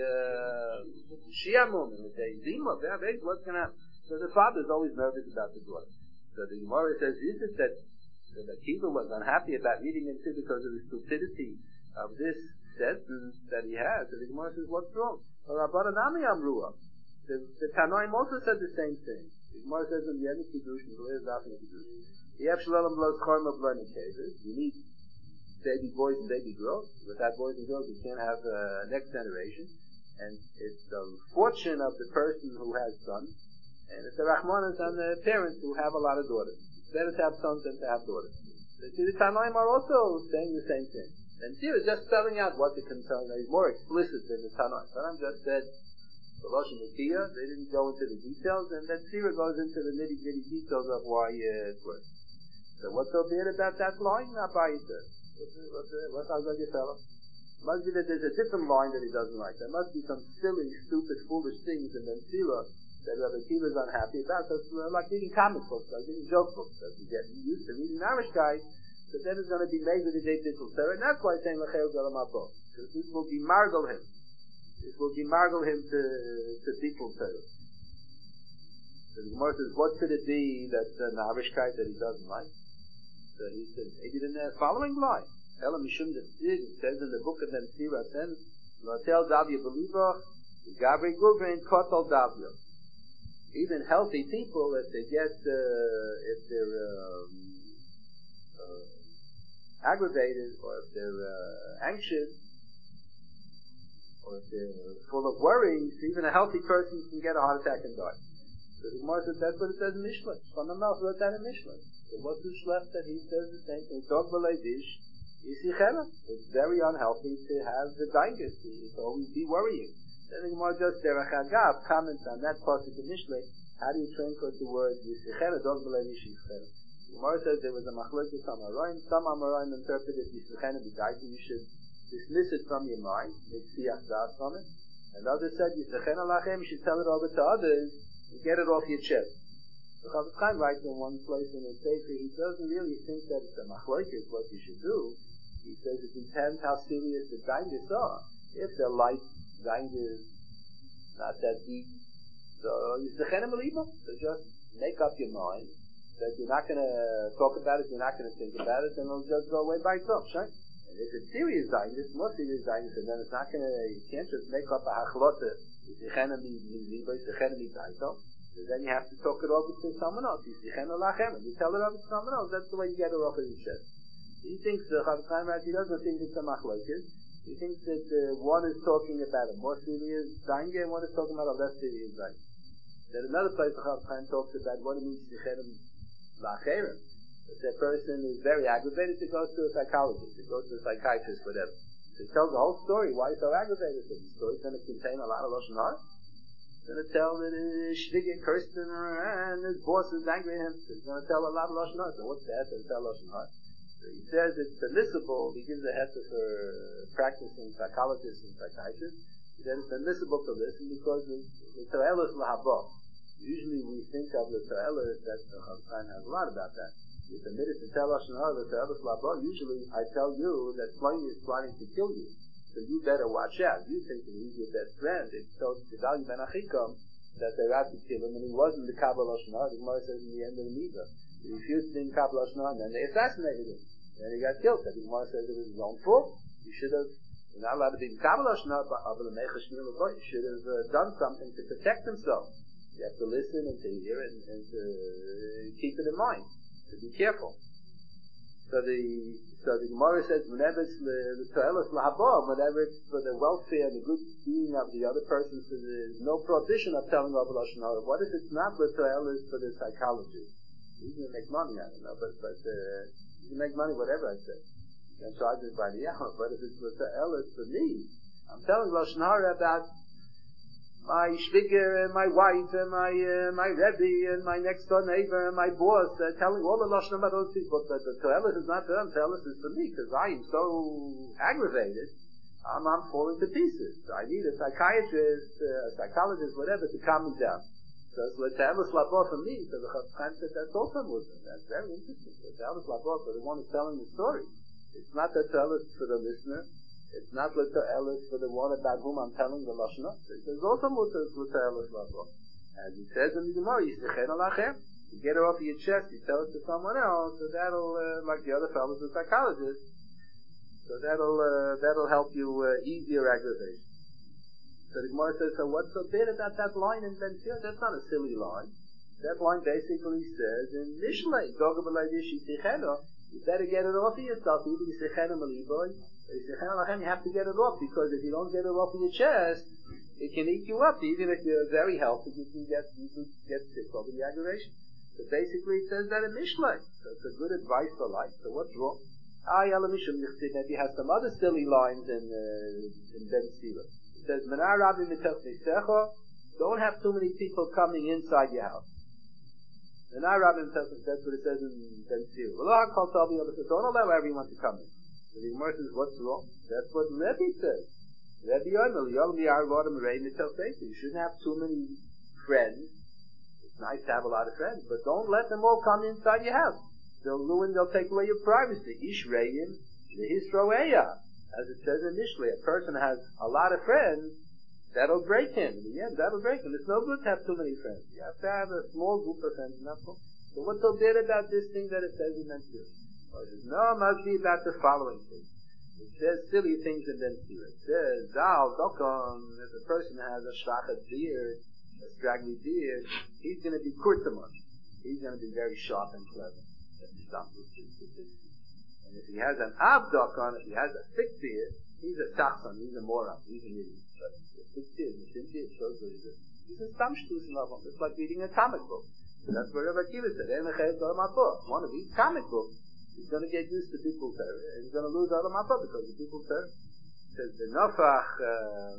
Shiamum and the day Zima. What's going to happen? So the father is always nervous about the daughter. So the Gemara says, is it that the Akiva was unhappy about reading into because of the stupidity of this senses that he has. So the Gemara says, what's wrong? Well, Rabbanan Nami Amruah. The, the Tanoim also said the same thing. The Gemara says in the end of Kiddush, in the way of Dafin Kiddush, the Shalom blows Chorma blood in cases. You need baby boys and baby girls. Without boys and girls, you can't have uh, next generation. And it's the fortune of the person who has sons, and it's the Rahmanas on the parents who have a lot of daughters. It's better to have sons than to have daughters. So see, the Tanoim are also saying the same thing. And Sira is just spelling out what the concern is, more explicit than the Tanoim. Tanoim just said, the Lashon Mekiyah, they didn't go into the details, and then Sira goes into the nitty-gritty details of why uh, it works. So what's so bad about that line? Not by it. What's what's our good fellow? Must be that there's a different line that he doesn't like. There must be some silly, stupid, foolish things in the Sira that Rabbi Akiva is unhappy about. So it's like reading comic books, like reading joke books. That you get used to reading an Irish guy, so then it's going to be made with the day Bittul Torah, and that's why he's saying L'cheu Galam Abo, because this will be margle him. This will be margle him to to Bittul Torah. So the Gemara says, what could it be that an Irish guy that he doesn't like? So he says, maybe in the following line. Ela Mishum Desid, it says in the book of the Sira, says, L'Atel Davya Belibach, Gabri Guvrin Kotel Davya. Even healthy people, if they get, uh, if they're um, uh, aggravated, or if they're uh, anxious, or if they're full of worries, even a healthy person can get a heart attack and die. So the Gemara says that's what it says in Mishlei. Shlomo Melech wrote that in Mishlei. So what's the shlef that he says the same thing? Dog b'lei dish, yisichena. It's very unhealthy to have the daingus. It's always be worrying. Then the Gemara just derech agav comments on that pasuk in Mishlei. How do you translate the word yisichena? Dog b'lei dish yisichena. The Gemara says there was a machlokes Amoraim. Some Amoraim interpreted yisichena b'daita. You should dismiss it from your mind. Make siyach das from it. And others said yisichena lachem. You should tell it over to others. You get it off your chest. The Chafetz Chaim writes in one place in his Sefer, he doesn't really think that it's a machlokes what you should do. He says it depends how serious the daingus are. If they're light daingus, not that deep, so you so just make up your mind that you're not going to talk about it, you're not going to think about it, and it'll just go away by itself, right? And if it's serious daingus, more serious daingus, and then it's not going to, you can't just make up a hachlota. So then you have to talk it over to someone else. You tell it over to someone else. That's the way you get it off of your chest. He thinks the Chafetz Chaim, he doesn't think it's a machlokes. He thinks that uh, one is talking about a more serious dainga and one is talking about a less serious dainga. Then another place the Chafetz Chaim talks about what it means sichenim lacherim. If that person is very aggravated, it goes to a psychologist, it goes to a psychiatrist, whatever. It tells the whole story. Why he's so aggravated? So the story's going to contain a lot of lashon hara. It's going to tell that his shvige cursed him and his boss is angry at him. So it's going to tell a lot of lashon hara. So what's the heter to tell lashon hara? So he says it's permissible. He gives a heter for practicing psychologists and psychiatrists. He says it's permissible to listen because the to'elos lahaba. Usually we think of the to'elos that the Chafetz Chaim has a lot about that. You're permitted to tell lashon hara the to'elos lahaba. Usually I tell you that Pliny is planning to kill you. So you better watch out. You think that he's your best friend. It's told to Gedalia ben Achikam that they're out to kill him, and he wasn't the Kabbalah Lashon Hara. The Gemara says in the end of the Midah, he refused to be in Kabbalah Lashon Hara, and then they assassinated him. And he got killed. The Gemara says it was his own fault. You should have, you're not allowed to be in Kabbalah Lashon Hara, but you should have uh, done something to protect himself. You have to listen and to hear and, and to uh, keep it in mind. To be careful. So the so the Gemara says whenever it's the to'elos lahaba, whenever it's for the welfare and the good being of the other person, so there's no prohibition of telling over lashon hara. What if it's not the to'elos for the psychologist? He's going to make money, I don't know, but but uh, you can make money whatever I say. You can charge it by the hour. But if it's the to'elos for me, I'm telling lashon hara about my shviger and my wife and my uh, my rebbe and my next door neighbor and my boss, uh, telling all the lashon about those people. But the to'elos is not for them. To'elos is for me because I am so aggravated. I'm, I'm falling to pieces. I need a psychiatrist, uh, a psychologist, whatever, to calm me down. So it's the to'elos labo for me. So the Chafetz Chaim said that's also Muslim. That's very interesting. The to'elos labo for the one who's telling the story. It's not the to'elos for the listener. It's not l'to'elos for the one about whom I'm telling the lashon hara. There's also l'to'elos labo. As he says in the Gemara, yisichena lachem. You get it off of your chest, you tell it to someone else, so that'll, uh, like the other fellows, the psychologist, So that'll uh, that'll help you uh, ease your aggravation. So the Gemara says, so what's so bad about that line in Ben Sira? That's not a silly line. That line basically says in Mishlei, you better get it off of yourself. Either you have to get it off, because if you don't get it off of your chest, it can eat you up. Even if you're very healthy, you can get you can get sick over the aggravation. So basically, it says that in Mishlei. So it's a good advice for life. So what's wrong? Ah, Yalla Mishum Yichsid maybe has some other silly lines in uh, in Ben Sira. It says, Menar Rabbi Mitach Nisecha, don't have too many people coming inside your house. Menar Rabbi Mitach Nisecha, that's what it says in Ben Sira. Don't allow everyone to come in. So the Gemara says, what's wrong? That's what Rebbe says. Rebbe Yonel, Yom Li'arvodam Rei Mitach Nisecha. You shouldn't have too many friends. It's nice to have a lot of friends, but don't let them all come inside your house. They'll ruin, they'll take away your privacy. Ish Re'im, Le'hisroeya. As it says in Mishlei, a person has a lot of friends, that'll break him. In the end, that'll break him. It's no good to have too many friends. You have to have a small group of friends. Not so. So what's so bad about this thing that it says in Ben Sira? Well, it says, no, it must be about the following thing. It says silly things in Ben Sira. It says, Zal, Dokon, if a person has a shrachet beard, a straggly beard, he's going to be kurtaman. He's going to be very sharp and clever. And if he has an abdokon, if he has a thick beard, he's a sachsan, he's a moron, he's an idiot. But a thick beard, a thin beard shows what he is. He's a stamshtus level. It's like reading a comic book. So that's what Rabbi Akiva said. One of these comic books, he's going to get used to people terror, and he's going to lose all of my book because of people terror. It says the nafach, uh,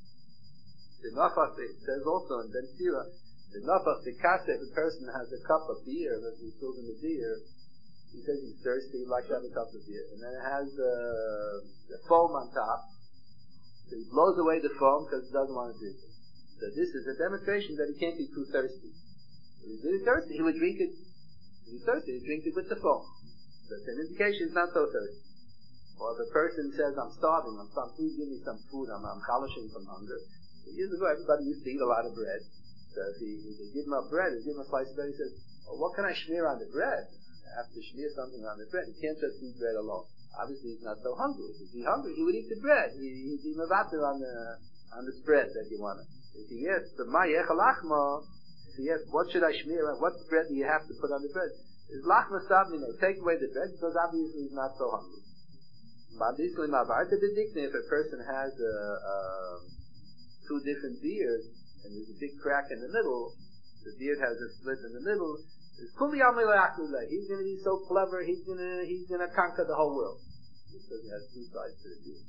the nafach, it says also in Ben Sira, the nafach, the kasa, if a person has a cup of beer, as we told in the beer, he says he's thirsty, he likes to have a cup of beer. And then it has uh, the foam on top. So he blows away the foam because he doesn't want to drink it. So this is a demonstration that he can't be too thirsty. If he's really thirsty, he would drink it. If he's thirsty, he would drink it with the foam. That's an indication he's not so thirsty. Or if a person says, I'm starving, I'm starving, please give me some food, I'm, I'm chalashing from hunger. So years ago, everybody used to eat a lot of bread. So if he, if they give him a bread, they give him a slice of bread, he says, well, what can I smear on the bread? I have to smear something on the bread. He can't just eat bread alone. Obviously, he's not so hungry. If he's hungry, he would eat the bread. He, he'd be mavater on the, on the spread that you want. If he asks, the ma'yech lachma, if he asks, what should I smear on, what bread do you have to put on the bread? Is lachma sabmine, take away the bread, because obviously he's not so hungry. Obviously, if a person has uh, uh, two different beards, and there's a big crack in the middle, the beard has a split in the middle, he's going to be so clever, he's going to he's going to conquer the whole world. Because he has two sides to the beard.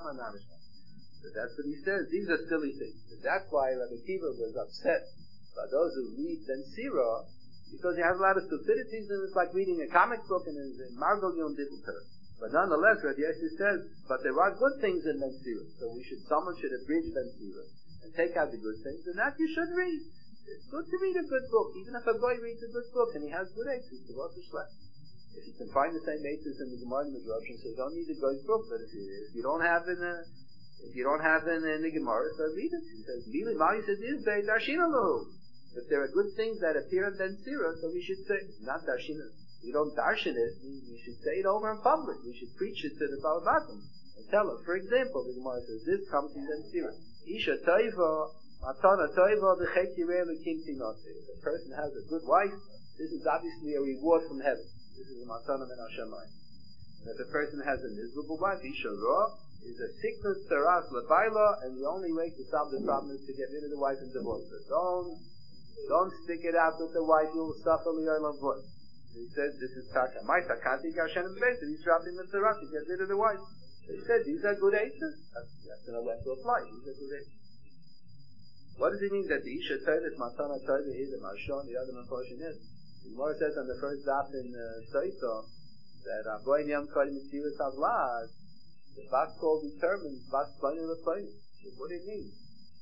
So that's what he says. These are silly things. And that's why Rabbi Akiva was upset by those who read Ben Sira, because he has a lot of stupidities, and it's like reading a comic book, and it's in Margol Yom Dibbelter. But nonetheless, Rabbi Yossi says, but there are good things in Ben Sira. So we should, someone should abridge Ben Sira and take out the good things, and that you should read. It's good to read a good book, even if a guy reads a good book and he has good eitzes to go to Shlech. If you can find the same eitzes in the Gemara and the Midrash, so you don't need a guy's book, but if you, if you don't have in a, if you don't have in, in the Gemara, so read it. He says, Mili Mali says, is they darshinalu. If there are good things that appear in Ben Sira, so we should say, not darshina. We don't darshan it, we, we should say it over in public. We should preach it to the Balabatim and tell them. For example, the Gemara says, this comes from Ben Sira. Isha Toiva, Matana Toiva, the Chekireh, the Kintinot. If a person has a good wife, this is obviously a reward from heaven. This is a Matana Men Hashemayim. And if a person has a miserable wife, Isha Ra, is a sickness, Taras, Labaila, and the only way to solve the problem is to get rid of the wife and divorce her. Don't, don't stick it out with the wife, you will suffer Li'olam Vod. He says, this is Taka. My Takati Gashen and Beis, he's dropping the Taras to get rid of the wife. He said, these are good answers. That's, that's going to let to apply. These are good answers. What does it mean that the Isha Toilet, Matana Toilet is, and Marshon, the other portion is? The Gemara says on the first daf in Soito, that Aboyin Yam Kodim Mitzvah Tavlad, the Bas Kol determines Bas Pliny the Pliny. What do it mean?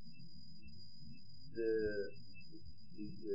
The, the, the,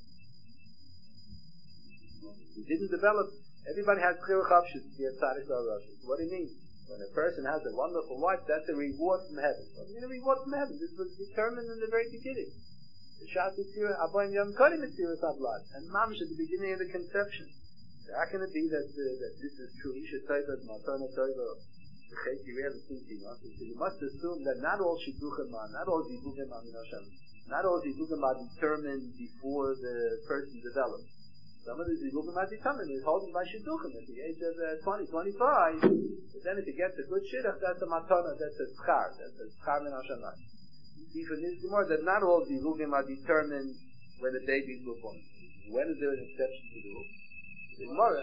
he didn't develop, everybody has Chiruch Avshus to be a Tzadik or Rosh. What do you mean? When a person has a wonderful wife, that's a reward from heaven. What do you mean a reward from heaven? This was determined in the very beginning. The Shat Yitzirah, Aboyin Yom Kodim Yitzirah Tavlad, and Mamish at the beginning of the conception. How can it be that uh, that this is true? Isha Toiva, Matana Toiva, you rarely see Tima. So you must assume that not all Shidduchim are, not all Shidduchim are Min Hashem. Not all Shidduchim are determined before the person develops. Some of the Shidduchim are determined. It's holding by Shidduchim at the age of uh, twenty, twenty-five. But then if you get a good Shidduch, that's a Matana, that's a Schar. That's a Schar Min Hashem. You see from this Gemara that not all Shidduchim are determined when the babies were born. When is there an exception to the rule? The Gemara.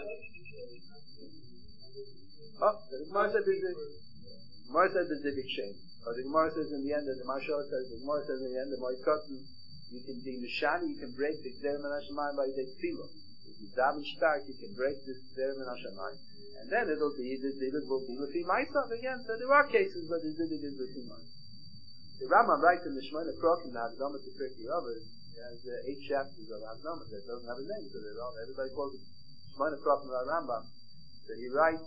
Oh, the Gemara said there's a Gemara says there's a big shame. Or the Gemara says in the end, the Mashal says, the Gemara says in the end, the Moikatan, you can be Mishani, you can break the Gzerim and Hashemayim by the Tefillah. If you daven stark, you can break this Gzerim and Hashemayim. And then it'll be, the Zivig will be Lefi Maisav again. So there are cases where the Zivig is Lefi Maisav. The Rambam writes in the Shemona Prokim, the Havdama to Pirkei Avos, has uh, eight chapters of Havdama that doesn't have a name, so they're all, everybody calls it Shemona Prokim of Rambam. So he writes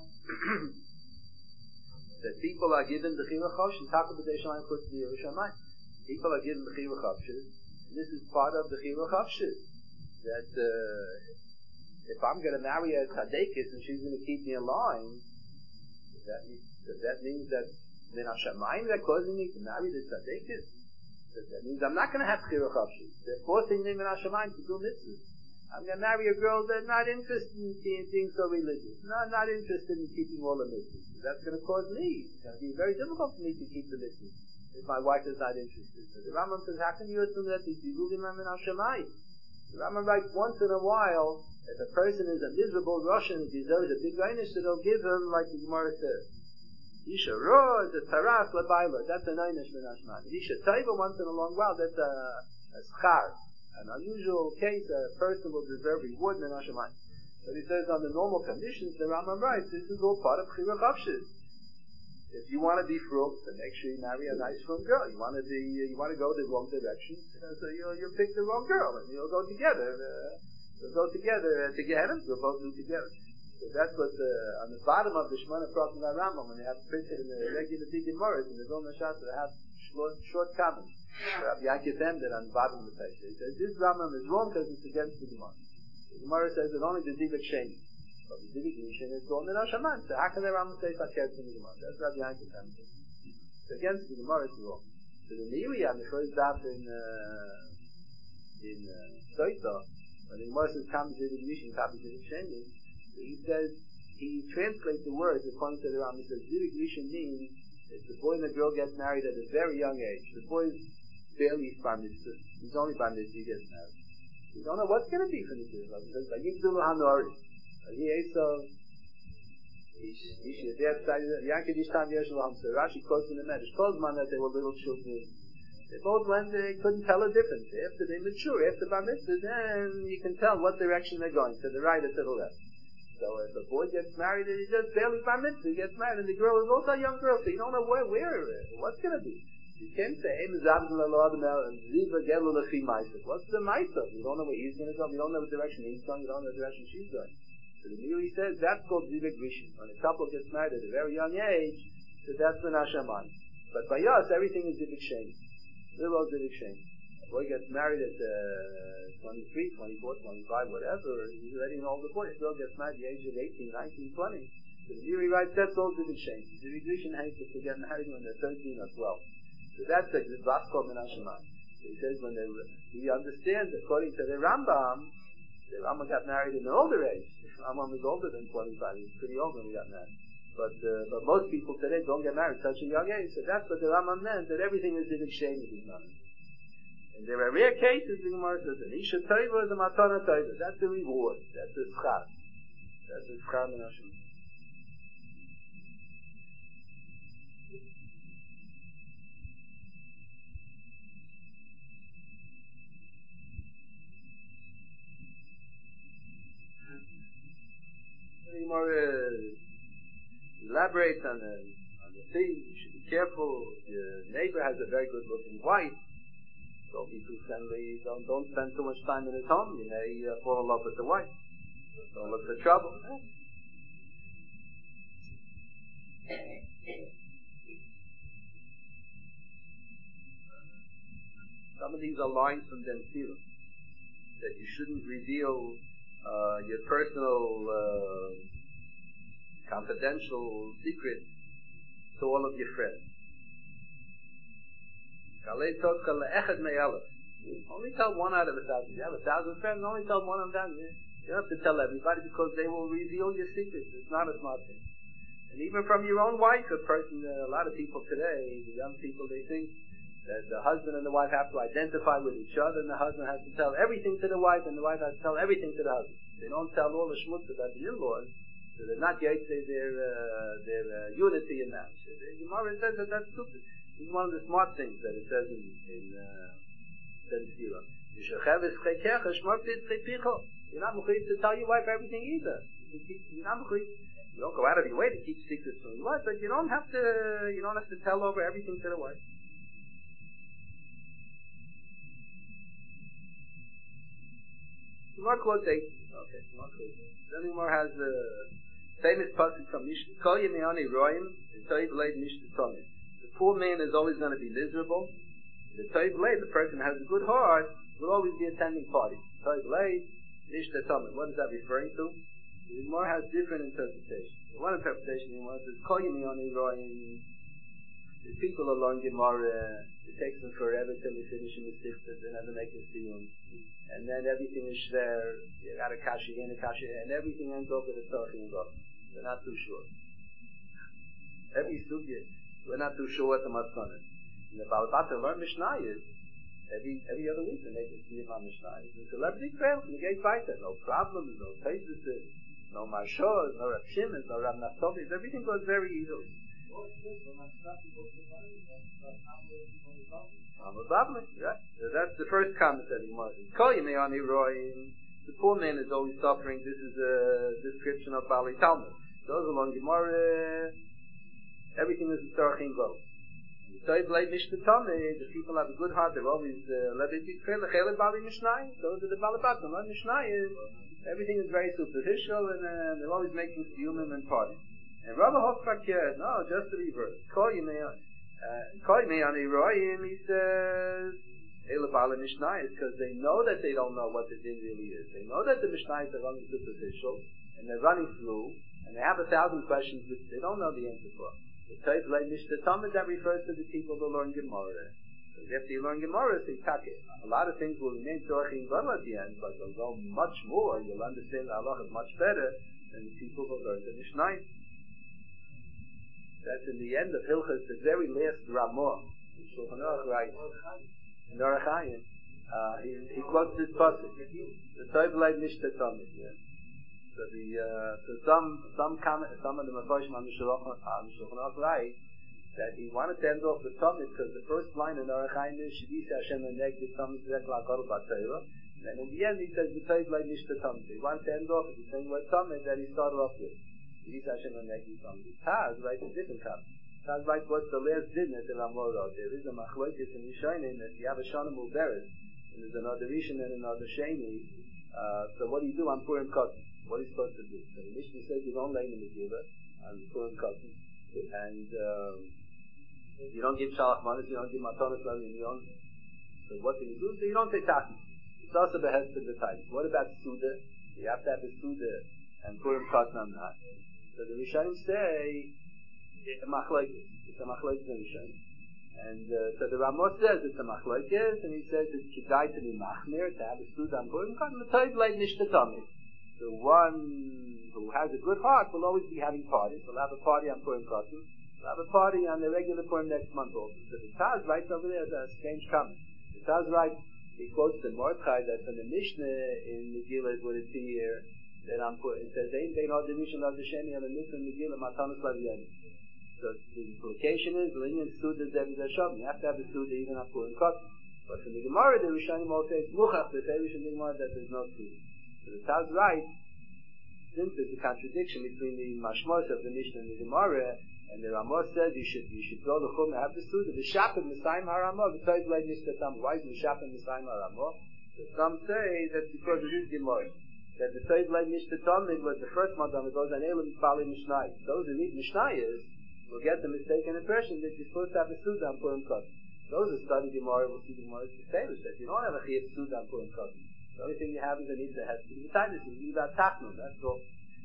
that people are given the Chiyuv Chosh and Taka B'dei Shamayim Chutz B'Yerushalayim. People are given the Chiyuv Chosh. This is part of the Chiyuv Chosh. That uh, if I'm going to marry a Tzadekis and she's going to keep me in line, that means that, that means that Min Hashamayim they're causing me to marry the Tzadekis. That, that means I'm not going to have Chiyuv Chosh. They're forcing me Min Hashamayim to do mitzvahs. I'm going to marry a girl that's not interested in being, being so religious, not, not interested in keeping all the mitzvahs. That's going to cause me. It's going to be very difficult for me to keep the mitzvahs if my wife is not interested. So the Rambam says, how can you assume that the Zivugim are Min Hashemayim? The Rambam writes, once in a while, if a person is a miserable Russian who deserves a big einish, so they'll give him, like the Gemara says, Isha Ro, the Taras, Labaila, that's an einish Min Hashemayim. Isha Taiva, once in a long while, that's a, a schar. An unusual case, a person will deserve reward in Hashemayim. But he says, on the normal conditions, the Rambam writes, this is all part of Chiyuv Chavshis. If you want to be frugal, then make sure you marry a nice frugal girl. You want to be, you want to go the wrong direction, so you'll, you'll pick the wrong girl, and you'll go together. Uh, you'll go together uh, together. You'll both do together. So that's what uh, on the bottom of the Shemona Prokim of Rambam, when they have printed in the regular Tikkun Moritz and the Vilna Shas, they have short, short comments. Rabbi Yaakov ended on the bottom of the page. He says this Rambam is wrong because it's against the Gemara. The Gemara says that only the Zivik Sheni, but the Zivik Rishon is going in Hashemayim. So how can the Rambam say Fakir in the Gemara? That's Rabbi Yaakov ended. It's against the Gemara. It's wrong. So the Meiri on the first daf in uh, in Soita, when the Gemara says Kam Zivik Rishon, Kam Zivik Sheni, he says he translates the words according to the Rambam. He says Zivik Rishon means if the boy and the girl get married at a very young age, the boy is barely bar mitzvah. He's only bar mitzvah, he gets married. You don't know what's going to be for the Jews. He says, Vayigdulu hanori. Vayisov. Ish Yedeh Tzadi. Yankid Ishtam Yeshua Hamsa. Rashi quotes in the Medrash. Kozman that they were little children. They both went, they couldn't tell a difference. After they mature, after bar mitzvah, then you can tell what direction they're going, to the right or to the left. So if a boy gets married and he just barely bar mitzvah, he gets married, and the girl is also a young girl, so you don't know where, where, what's going to be. You can't say, what's the Maisa? You don't know where he's going to go. You don't know what direction he's going. You don't know what direction she's going. So the Meiri says that's called Zivik Rishon. When a couple gets married at a very young age, so that's Min Hashemayim. But by us, everything is Zivik Sheni. Little Zivik Sheni. A boy gets married at uh, twenty-three, twenty-four, twenty-five, whatever. He's already an older boy. A girl gets married at the age of eighteen, nineteen, twenty. So the Meiri writes that's all Zivik Sheni. Zivik Rishon hates to get married when they're thirteen or twelve. So that's the Vaskol Min Hashemayim. So he says when they, he understands, according to the Rambam, the Rambam got married in an older age. The Rambam was older than twenty-five. He was pretty old when he got married. But uh, but most people today don't get married at such a young age. So that's what the Rambam meant, that everything is Zivik Sheni is not. And there are rare cases, the Gemara says, an Isha Taiva is a Matana Taiva. That's the reward. That's the Schar. That's the Schar Min Hashemayim. More uh, elaborate on the on the thing. You should be careful. Your neighbor has a very good looking wife. Don't be too friendly. Don't don't spend too much time in his home. You may uh, fall in love with the wife. Don't look for trouble. Some of these are lines from Den Sira that you shouldn't reveal uh, your personal, uh, confidential secret to all of your friends. Only tell one out of a thousand. You have a thousand friends, only tell one of them. You don't have to tell everybody because they will reveal your secrets. It's not a smart thing. And even from your own wife, a person, uh, a lot of people today, the young people, they think that the husband and the wife have to identify with each other, and the husband has to tell everything to the wife, and the wife has to tell everything to the husband. They don't tell all the schmutz about the in-laws, so they're not yet their, their, uh, their uh, unity in marriage. The Gemara says that that's stupid. This is one of the smart things that it says in, in uh, Sira. You're not mechuyev to tell your wife everything either. You're not mechuyev. You don't go out of your way to keep secrets from your wife, but you don't have to. You don't have to tell over everything to the wife. More quotation. Okay, more quotation. Then Umar has the famous passage from Mishnah. Kol Yemeani Royim, the Toiv Leid Mishnah Tomid. The poor man is always going to be miserable. The Toiv Leid, the person who has a good heart, will always be attending parties. Toiv Leid Mishnah Tomid. What is that referring to? The Umar has different interpretations. One interpretation the Umar says Kol Yemeani Royim. The people are learning Gemara. It takes them forever till they finish in the Sikhtas. They never make a siyum. And then everything is there. You got a kasha in, a kasha in, and everything ends up with a talking about. We're not too sure. Every sugya, we're not too sure what the maskana is. And the Balabata learn Mishnayos every every other week. They make a siyum on Mishnayos. The celebrity trail, the gate fighter, no problems, no cases, no marshos, no Rav Shimon, no Rav Naftovi. Everything goes very easily. Right? So that's the first comment that he made. The poor man is always suffering. This is a description of Bali Talmud. Those along Gemara, everything is a Torah Go. The people have a good heart. They're always those are the Balabatim, not Mishnayos. Everything is very superficial, and uh, they're always making human and parties. And Rabbi Hofrakir, no, just the reverse. Kol Yimei Ani Royim, he says, Ela Bala Mishnayos, because they know that they don't know what the din really is. They know that the Mishnayos are only superficial, and they're running through, and they have a thousand questions which they don't know the answer for. The Toiv Leid Mishnah Talmud, that refers to the people who learn Gemara. So after you learn Gemara, so you take it. A lot of things will remain Torahim Gadol at the end, but they'll go much more, you'll understand the halacha much better than the people who learn the Mishnayos. That's in the end of Hilchos, the very last Ramah, in Shulchan Aruch, right? In Orach Chaim, uh, he, he quotes this passage, the Toiv Leid Mishnah Talmud. Yeah. So the uh, so some some comment, some of the Mefarshim on the Shulchan Aruch write that he wanted to end off the Talmud because the first line in Orach Chaim is Shivisa Hashem Leneg B'Talmud Zek LaGadol B'Torah, and in the end he says the Toiv Leid Mishnah Talmud. He wanted to end off with the same word Talmud that he started off with. Taz writes a different copy. Taz writes what's the last din that the Ramah wrote. There is a machlokes in Rishonim that you have a Shana Muberes, and there's another Rishon and another Sheni. Uh, so what do you do on Purim Katan? What are you supposed to do? So the Mishnah says you don't lay in the Megillah on Purim Katan, and um, you don't give Shalach Manos, you don't give Matanos Lavim, you don't. So what do you do? So you don't say Tachlis. It's also behest in the types. What about Suda? You have to have a Suda and Purim Katan on that. So the Rishonim say it's a machlokes. It's a machlokes in Rishonim. And uh, so the Ramah says it's a machlokes, and he says it's kedai to be machmir, to have a stud on Purim Katan. The Toiv Leid Mishnah Talmud. The one who has a good heart will always be having parties. We'll have a party on Purim Katan. We'll have a party on the regular Purim next month also. So the Taz writes over there a strange comment. The Taz writes, he quotes the Mordechai that from the Mishnah in Megillah would appear that I'm put, it says, Ein bein od Rishon od Sheni and the Mikvah Megillah Matanos Lavim. So the implication is, Linyan Suda Zevid Hashem. You have to have the Suda even on Purim Katan. But from the Gemara, the Rishonim all say, Muchach, the Rishon Gemara, that there's no Suda. So the Taz writes, since there's a contradiction between the Mashmos of the Mishnah and the Gemara, and the Ramah says you should you should go to Chum and have the Suda. The Shapim Messiah Haramah, the Toiv Leid Mishnah Talmud. Why is the Shapim Messiah Haramah? Some say that's because it is Gemara. That the Toiv Leid Mishnah Talmud was the first Madam that goes on Elam Pali Mishnayos. Those who read Mishnayos will get the mistaken impression that you're supposed to have a Suda on Purim Katan. Those who study Gemara will see Gemara is the same as that. You don't have a Chiyuv Suda on Purim Katan. The only thing you have is a need that has to be the time. You need that Tachnun, that's all.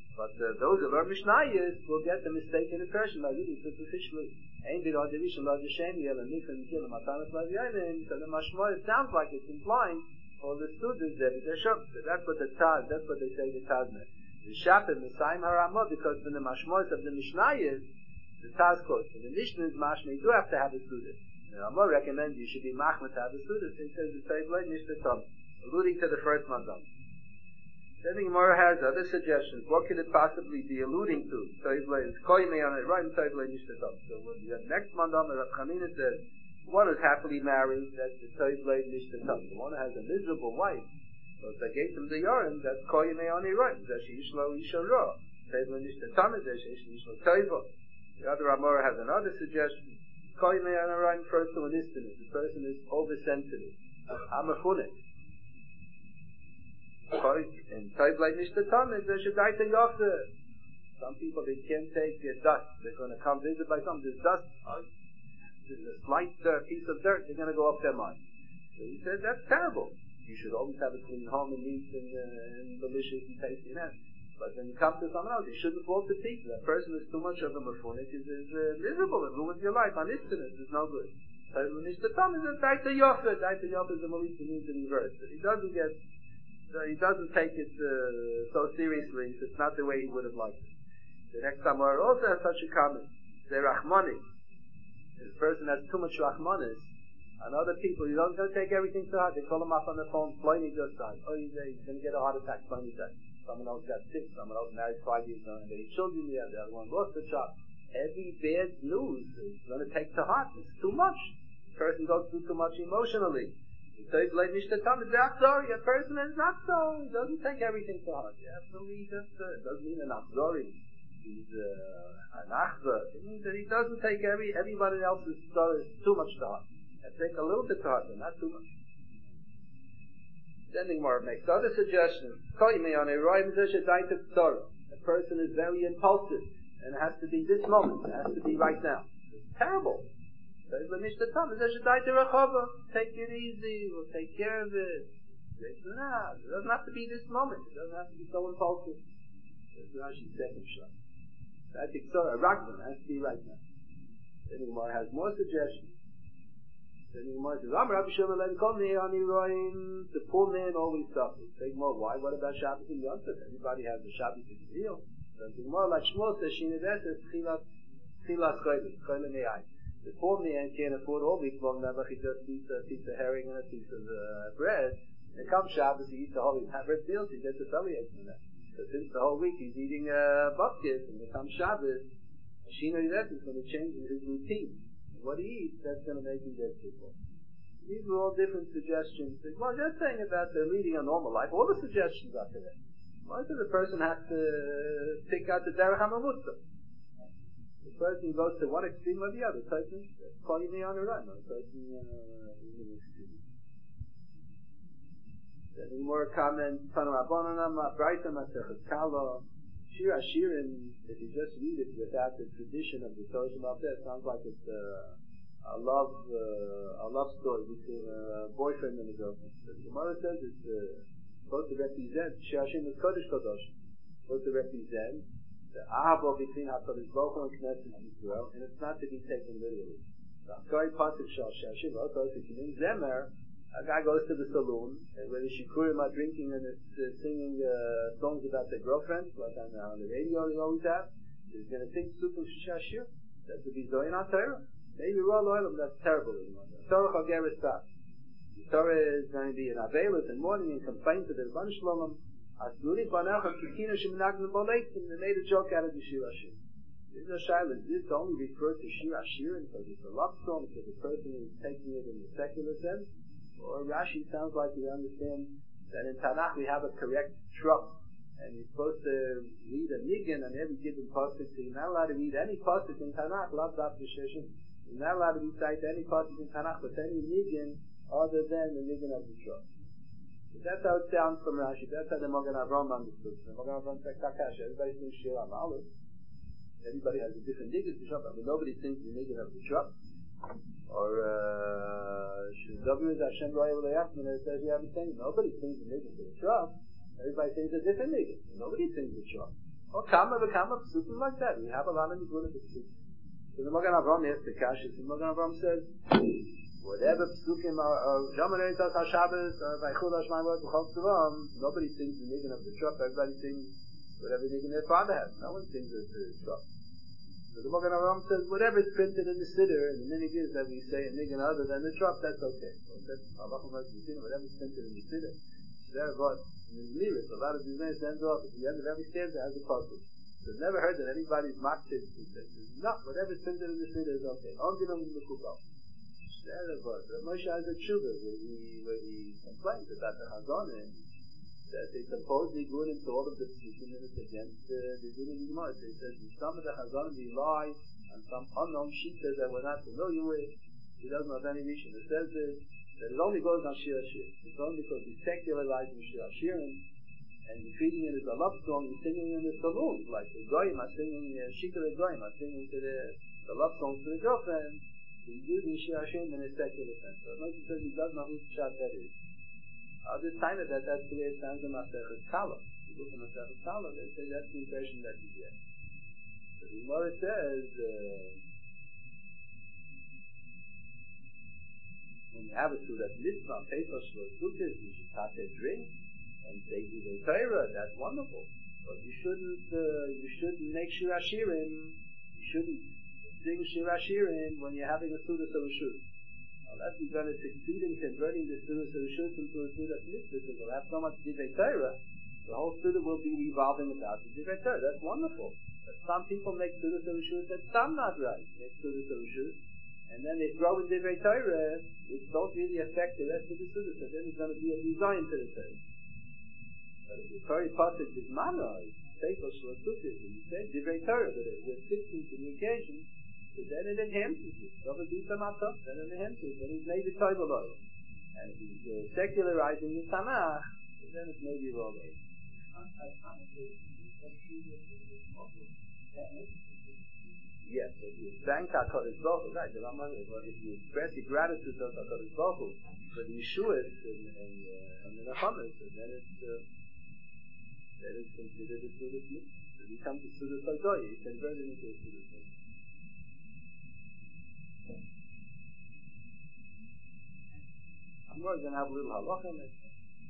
But uh, those who learn Mishnayos will get the mistaken impression by reading superficially. Ain't it all the Rishon Lo Yisheni El Nikon Gil Matanas Laviyanim? So the Mashmoy, it sounds like it's implying all the students there that they're shop. That's what the Taz, that's what they say the Taz meant. The Shapim, the Saim Haramah, because in the Mashmoy of the Mishnayos, the Taz quotes, in the Mishnah is Mashma, you do have to have a student. The Ramah recommends you should be Machmat to have a student. He says the Taz Leit Mishnah Tom, alluding to the first Madam. Then the Gemara has other suggestions. What could it possibly be alluding to? Taz Leit is Koyme on it, right in Taz Leit Mishnah Tom. So when the next Madam, Rav Chanina says, one is happily married, that's the Taz Leit Mishnah Tom. The one who has a miserable wife, so if they gave them the yarn, that's Koyme on it, right? That's Yishlo Isha Ra. Taz Leit Mishnah Tom is Yishlo Taiva. The other Amora has another suggestion. Koyme on it, right, refers to an istinus. The person is oversensitive. I'm a funik. And Taz Leit Mishnah Tom is Shadaita Yofer. Some people, they can't take uh, dust. They're going to come visit by some. There's dust. Uh, there's a slight uh, piece of dirt. They're going to go up their mind. So he said, that's terrible. You should always have a clean home and neat and, uh, and delicious and tasty. And but when you come to someone else, you shouldn't fall to pieces. That person is too much of a mafunik, is, is uh, miserable. It ruins your life. Anistinus is no good. Taz Leit Mishnah Tom is a Daita Yofer. Daita Yofer is a Malisa means in reverse. He doesn't get, uh, he doesn't take it uh, so seriously. It's not the way he would have liked it. The next Amar also has such a comment. They're Rachmanis. If a person has too much Rachmanis, and other people, you don't go take everything to heart. They call him up on the phone, Pliny just died. Oh, he's, he's going to get a heart attack, Pliny died. Someone else got sick, someone else married five years ago, and they had children the other one lost the child. Every bad news is going to take to heart. It's too much. The person goes through too much emotionally. He says, like Mishnah Tam, it's not sorry. A person is not so. He doesn't take everything to heart. You have to read just, uh, it doesn't mean an achzori. He's uh, an achzor. It means that he doesn't take every everybody else's story too much to heart. And take a little bit to heart, but not too much. Then the Gemara makes other suggestions. A person is very impulsive, and it has to be this moment. It has to be right now. It's terrible. Take it easy. We'll take care of it. It doesn't have to be this moment. It doesn't have to be so impulsive. That's Rashi's second shot. I think so. A Ragman has to be right now. Then the Gemara has more suggestions. Then the Gemara says, the poor man always suffers. Say more, why? What about Shabbos and Yom Tov? Everybody has a Shabbos and Yom Tov. So the Gemara, like Shmuel says, Shinaves is Chilas Cholim, Cholim Ei. The poor man can't afford all week long, never he just eats a piece of herring and a piece of uh, bread. And come Shabbos, he eats the whole week. Bread feels, he gets a bellyache from that. So since the whole week he's eating uh, buckets, and it comes Shabbos, Shinaves is going to change his routine. What he eats, that's going to make him get sick. These are all different suggestions. Well, just saying about the leading a normal life, all the suggestions are correct. Why does the person have to pick out the Derech HaMamutza? The person goes to one extreme or the other. The person is calling me on the run. The person uh, is an extreme. Then more comments. Tanu Rabbananam, Brayta Masechet Kala, Shir Ashirim. If you just read it without the tradition of the Torah up there, it sounds like it's uh, a love, uh, a love story between a boyfriend and a girlfriend. The Gemara says it's uh, supposed to represent Shir Ashirim is Kodesh Kodosh. Supposed to represent the ahava between HaKadosh Baruch Hu and Knesset Yisrael, and it's not to be taken literally. The Akari Pasuk Shal Shir Ashirim also says in Zemer, a guy goes to the saloon, and where the Shikurim are drinking and it's, uh, singing uh, songs about their girlfriends, like on, uh, on the radio they always have. He's going to sing Sukh Shir Ashirim. That's to be Zoyin HaTorah. Maybe Roll Oilam, that's terrible. Torah Chageres Tach. The Torah is going to be an Avelis in morning and complain to the Rebbeinu Shalom. Asuri Banach and Kikina Sheminagim Boleitim. They made a joke out of the Shir Ashirim. This is a shaila. Is this only referred to Shir Ashirim because it's a love song, because the person is taking it in the secular sense? Or Rashi sounds like we understand that in Tanakh we have a correct truck, and you're supposed to read a nigun on every given pasuk. So you're not allowed to read any pasuk in Tanakh, lav dav b'sheshim. You're not allowed to recite any pasuk in Tanakh with any nigun other than the nigun of the truck. So that's how it sounds from Rashi. That's how the Magen Avraham understood. The Magen Avraham said, "Kakash." Everybody sings Shir HaMa'alot. Everybody has a different nigun to truck, but nobody sings the nigun of the truck. Or Shuzavir is Hashem Roya V'Layachman, it says you haven't seen. Nobody sings the nigun to the truck. Everybody sings a different nigun. Nobody sings the truck. Or kama v'kama psukim like that. We have a lot of nigunim psukim. So the Magen Avraham asks the Kashis, and the Magen Avraham says, whatever psukim are Jamanet al Shabbos or by Chul Hashmaim or B'chol Tzuvam, nobody sings the nigun of the trup. Everybody sings whatever nigun their father has. No one sings the trup. So the Magen Avraham says, whatever is printed in the siddur, and the minhag is that we say a nigun other than the trup, that's okay. So that's whatever is printed in the siddur. There, but in the lyrics, a lot of these men stand off at the end of every stanza has a puzzle. So I've never heard that anybody's mocked it. No, whatever is printed in the siddur is okay. Only on the kukal. There, but Moshe has a tshuva where he where he complains about the Hazonim that they supposedly go into all of the psukim and it's against uh, the Din of Gemara. They said some of the Hazonim rely on some unknown shita that we're not familiar with. He doesn't have any reason. It says this. That it only goes on Shir Hashir. It's only because he's secularizing Shir Hashirim and he's treating it as a love song. He's singing in the saloon, like the Goyim are singing, uh, Shikar Goyim are singing to the, the love songs to the girlfriend. He's using Shir Hashirim in a secular sense. So Moshe says he doesn't know whose shot that is. I'll just time it that that's the way it sounds in Masechet Kala. You look in Masechet Kala, they say that's the impression that you get. So the Gemara says, uh, when you have a Sudat Mitzvah, Pesach Shlosh Sukkot, you should take a drink and say Divrei Torah. That's wonderful. But you shouldn't, uh, you shouldn't make Shir Hashirim. You shouldn't sing Shir Hashirim when you're having a Sudat Rishut. Unless you're going to succeed in converting the Sudat Rishut into a Sudat Mitzvah, because you'll have so much Divrei Torah, the whole Sudat will be revolving about the Divrei Torah. That's wonderful. But some people make Sudat Rishut that's some not right. Make Sudat Rishut. And then they throw in Divrei Torah, which don't really affect the rest of the Sukkah, so then it's going to be a design to the Torah. But if the Torah pasuk is mana, it's Pesach Shlosh Sukkot, and you say Divrei Torah, that it was fixing to the occasion, so then it enhances it. So if it's Samata, then it enhances it, then it's made the Torah below. And if he's uh, secularizing the Tanakh, then it's maybe wrong. Yes, if you thank HaKadosh Baruch Hu, right, the Rambam, if you express your gratitude to HaKadosh Baruch Hu for the Yeshuas and, and, uh, and the Nechamas, then it's, uh, then it's considered a Sudat Mitzvah. If you come to Sudat Hagoyah, you convert it into a Sudat Mitzvah. I'm going to have a little halacha in it.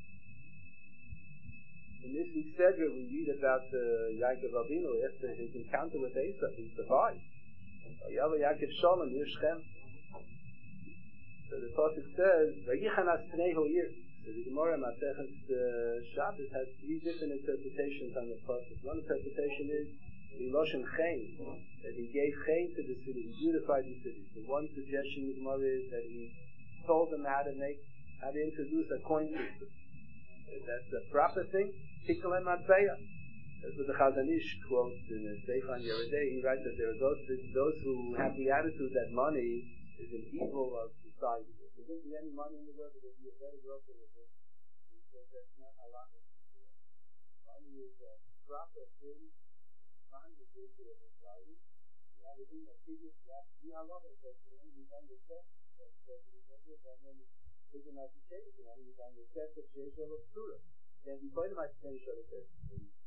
In this week's Sedra, we read about uh, Yaakov Avinu after his encounter with Esau. He survived. Yava Yaakov Shalom Yishchem. So the pasuk says, "Vayichan asnehu yir." So the Gemara Masechet uh, Shabbos has three different interpretations on the pasuk. One interpretation is Loshen Chen, that he gave Chen to the city, he beautified the city. So one suggestion in the Gemara is that he told them how to make, how to introduce a coin system. That's the proper thing. Tikkun Matbeya. That's what the Chazon Ish quotes in the Sefer on Yeridei. He writes that there are those those who have the attitude that money is an evil of society. If there wouldn't be any money in the world, there would be a better world than it is. He says that's not a lot of people. Money is a proper thing. Money is good for society. You have to do the biggest that we have of it. That's the only one that's set. That's the only one big enough to change. You know, you can set the change of a student. Can't be quite much change of a student.